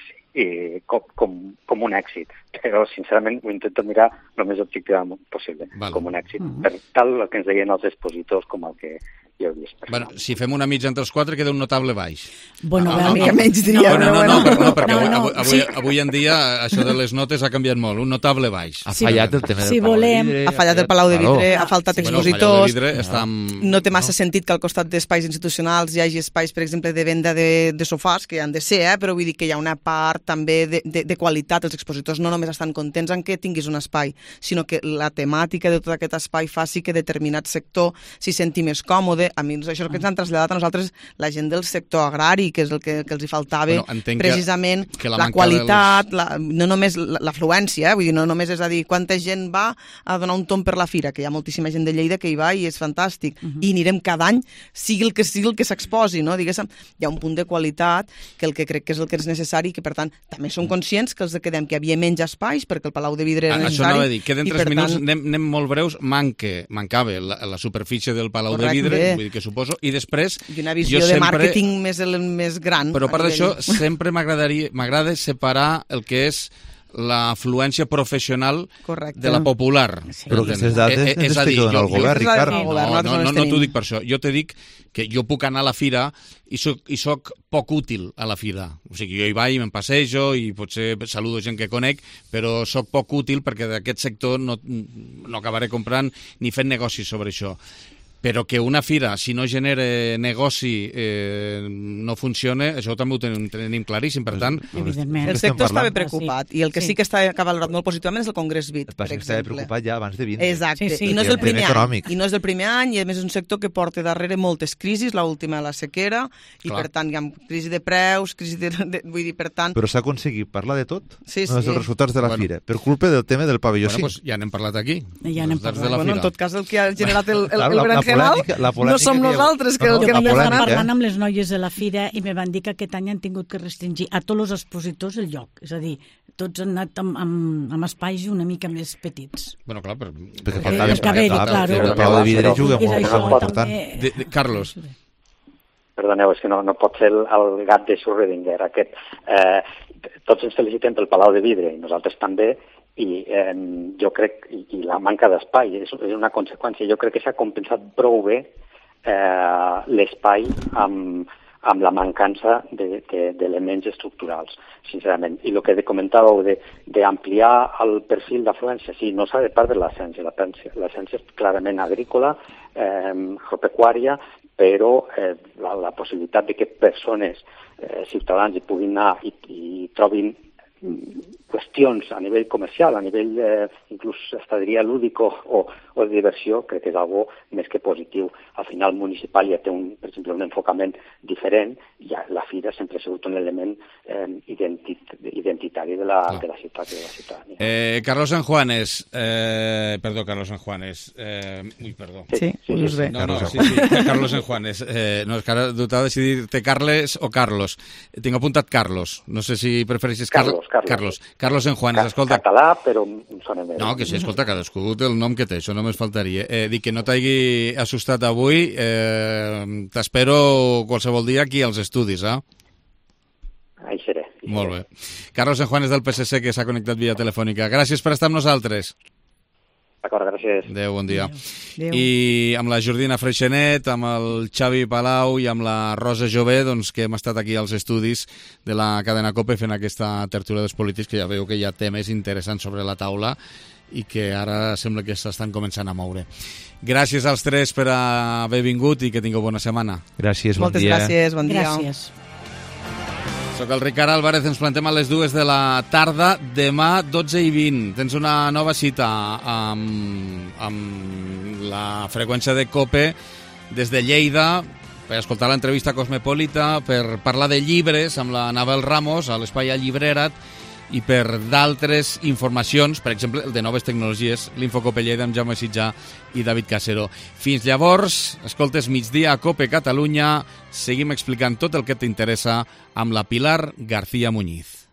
i com, com, com un èxit. Però, sincerament, ho intento mirar el més objectivament possible, vale. com un èxit. Mm -hmm. Per tal el que ens deien els expositors com el que jo he vist. Bueno, si fem una mitja entre els quatre queda un notable baix. Bueno, ah, una mica menys diria. No, no, no, no, no, no perquè no, no, avui, avui, sí. avui en dia això de les notes ha canviat molt, un notable baix. Ha fallat el tema del si Palau volem... de Vidre. Ha fallat el Palau de Vidre, ha faltat bueno, expositors. El Palau de Vidre està amb... No té massa sentit que al costat d'espais institucionals hi hagi espais, per exemple, de venda de, de sofàs, que han de ser, eh? Però vull dir que hi ha una part també de, de, de qualitat. Els expositors no només estan contents en que tinguis un espai, sinó que la temàtica de tot aquest espai faci que determinat sector s'hi senti més còmode. A mi això que ens han traslladat a nosaltres la gent del sector agrari, que és el que, que els hi faltava, bueno, precisament que, que la, la qualitat, dels... la, no només l'afluència, eh? Vull dir, no només és a dir quanta gent va a donar un tomb per la fira, que hi ha moltíssima gent de Lleida que hi va i és fantàstic, uh -huh. i anirem cada any, sigui el que sigui el que s'exposi, no? Diguéssim, hi ha un punt de qualitat que el que crec que és el que és necessari i que, per tant, també som conscients que els que quedem que hi havia menys espais perquè el Palau de Vidre era necessari. Això no va dir, queden tres minuts, tant... anem, anem molt breus, manque, mancava la, la superfície del Palau Correcte. de Vidre, vull dir que suposo, i després... I una visió de sempre, màrqueting més, més gran. Però a part d'això, sempre m'agrada separar el que és l'afluència professional Correcte. de la popular. Sí. Però aquestes dades eh, eh, és a dir, jo, el govern, Ricard. No, no, no, no, no t'ho dic per això. Jo te dic que jo puc anar a la fira i soc, i soc poc útil a la fira. O sigui, jo hi vaig, me'n passejo i potser saludo gent que conec, però soc poc útil perquè d'aquest sector no, no acabaré comprant ni fent negocis sobre això. Però que una fira, si no genera negoci, eh, no funciona, això també ho tenim, tenim claríssim. Per tant, evidentment. El sector estava preocupat i el que sí, sí que està que ha valorat molt positivament és el Congrés V I T, per exemple. Estava preocupat ja abans de vindre. Exacte, sí, sí. I no és del primer any. I no és del primer any, i a més és un sector que porta darrere moltes crisis, l'última la sequera, i Clar. per tant hi ha crisi de preus, crisi de... de vull dir, per tant... Però s'ha aconseguit parlar de tot? Sí, sí. No és els resultats de la bueno. fira, per culpa del tema del pavelló bueno, sí. Pues ja n'hem parlat aquí. Ja n'hem parlat. De la bueno, fira. en tot cas, el que ha generat el, el, claro, el la, berenjenal la polèmica, no som nosaltres que no, el que jo hem estava demanat. parlant amb les noies de la fira i me van dir que aquest any han tingut que restringir a tots els expositors el lloc. És a dir, tots han anat amb, amb, amb espais una mica més petits. Bueno, clar, per... perquè faltava eh, espai, clar, clar, el Palau de Vidre juga molt, molt important. De, de, Carlos. Perdoneu, és que no, no pot ser el, el gat de Schrödinger, aquest. Eh, tots ens felicitem pel Palau de Vidre, i nosaltres també, i eh, jo crec, i, i la manca d'espai és, és una conseqüència. Jo crec que s'ha compensat prou bé eh, l'espai amb, amb la mancança d'elements de, de, estructurals, sincerament. I el que comentàveu d'ampliar el perfil d'afluència, sí, no s'ha de perdre l'essència. L'essència és clarament agrícola, eh, agropecuària, però eh, la, la possibilitat de que persones, eh, ciutadans, hi puguin anar i, i trobin qüestions a nivell comercial, a nivell eh, inclús hasta diria lúdico o, o de diversió, crec que és algo més que positiu. Al final el municipal ja té un, per exemple, un enfocament diferent i ja la fira sempre ha sigut un element eh, identit, identitari de la, ah. de la ciutat i de la ciutadania. Eh, Carlos San Juanes, eh, perdó, Carlos San Juanes, eh, ui, perdó. Sí, sí, sí, sí. No, no, sí, sí, Carlos San Juanes. Eh, no, és que ara t'ha de decidir-te Carles o Carlos. Tinc apuntat Carlos, no sé si prefereixes Carlos. Carlos. Carlos. Carlos en Juanes, escolta... Català, però em sona més. No, que sí, escolta, cadascú té el nom que té, això només faltaria. Eh, dic que no t'hagi assustat avui, eh, t'espero qualsevol dia aquí als estudis, eh? Ahí seré. Ahí Molt seré. bé. Carlos en Juanes del P S C, que s'ha connectat via telefònica. Gràcies per estar amb nosaltres. D'acord, gràcies. Adéu, bon dia. Adéu. I amb la Jordina Freixenet, amb el Xavi Palau i amb la Rosa Jové, doncs, que hem estat aquí als estudis de la cadena COPE fent aquesta tertúlia dels polítics, que ja veu que hi ha temes interessants sobre la taula i que ara sembla que s'estan començant a moure. Gràcies als tres per haver vingut i que tingueu bona setmana. Gràcies, bon Moltes dia. Moltes gràcies, bon dia. Gràcies. Soc el Ricard Álvarez, ens plantem a les dues de la tarda, demà dotze i vint. Tens una nova cita amb, amb la freqüència de COPE des de Lleida per escoltar l'entrevista Cosmopolita, per parlar de llibres amb la Anabel Ramos a l'Espai a Llibrera't i per d'altres informacions, per exemple, el de noves tecnologies, l'Infocope Lleida amb Jaume Sitjà i David Casero. Fins llavors, escoltes Migdia a COPE Catalunya, seguim explicant tot el que t'interessa amb la Pilar García Muñiz.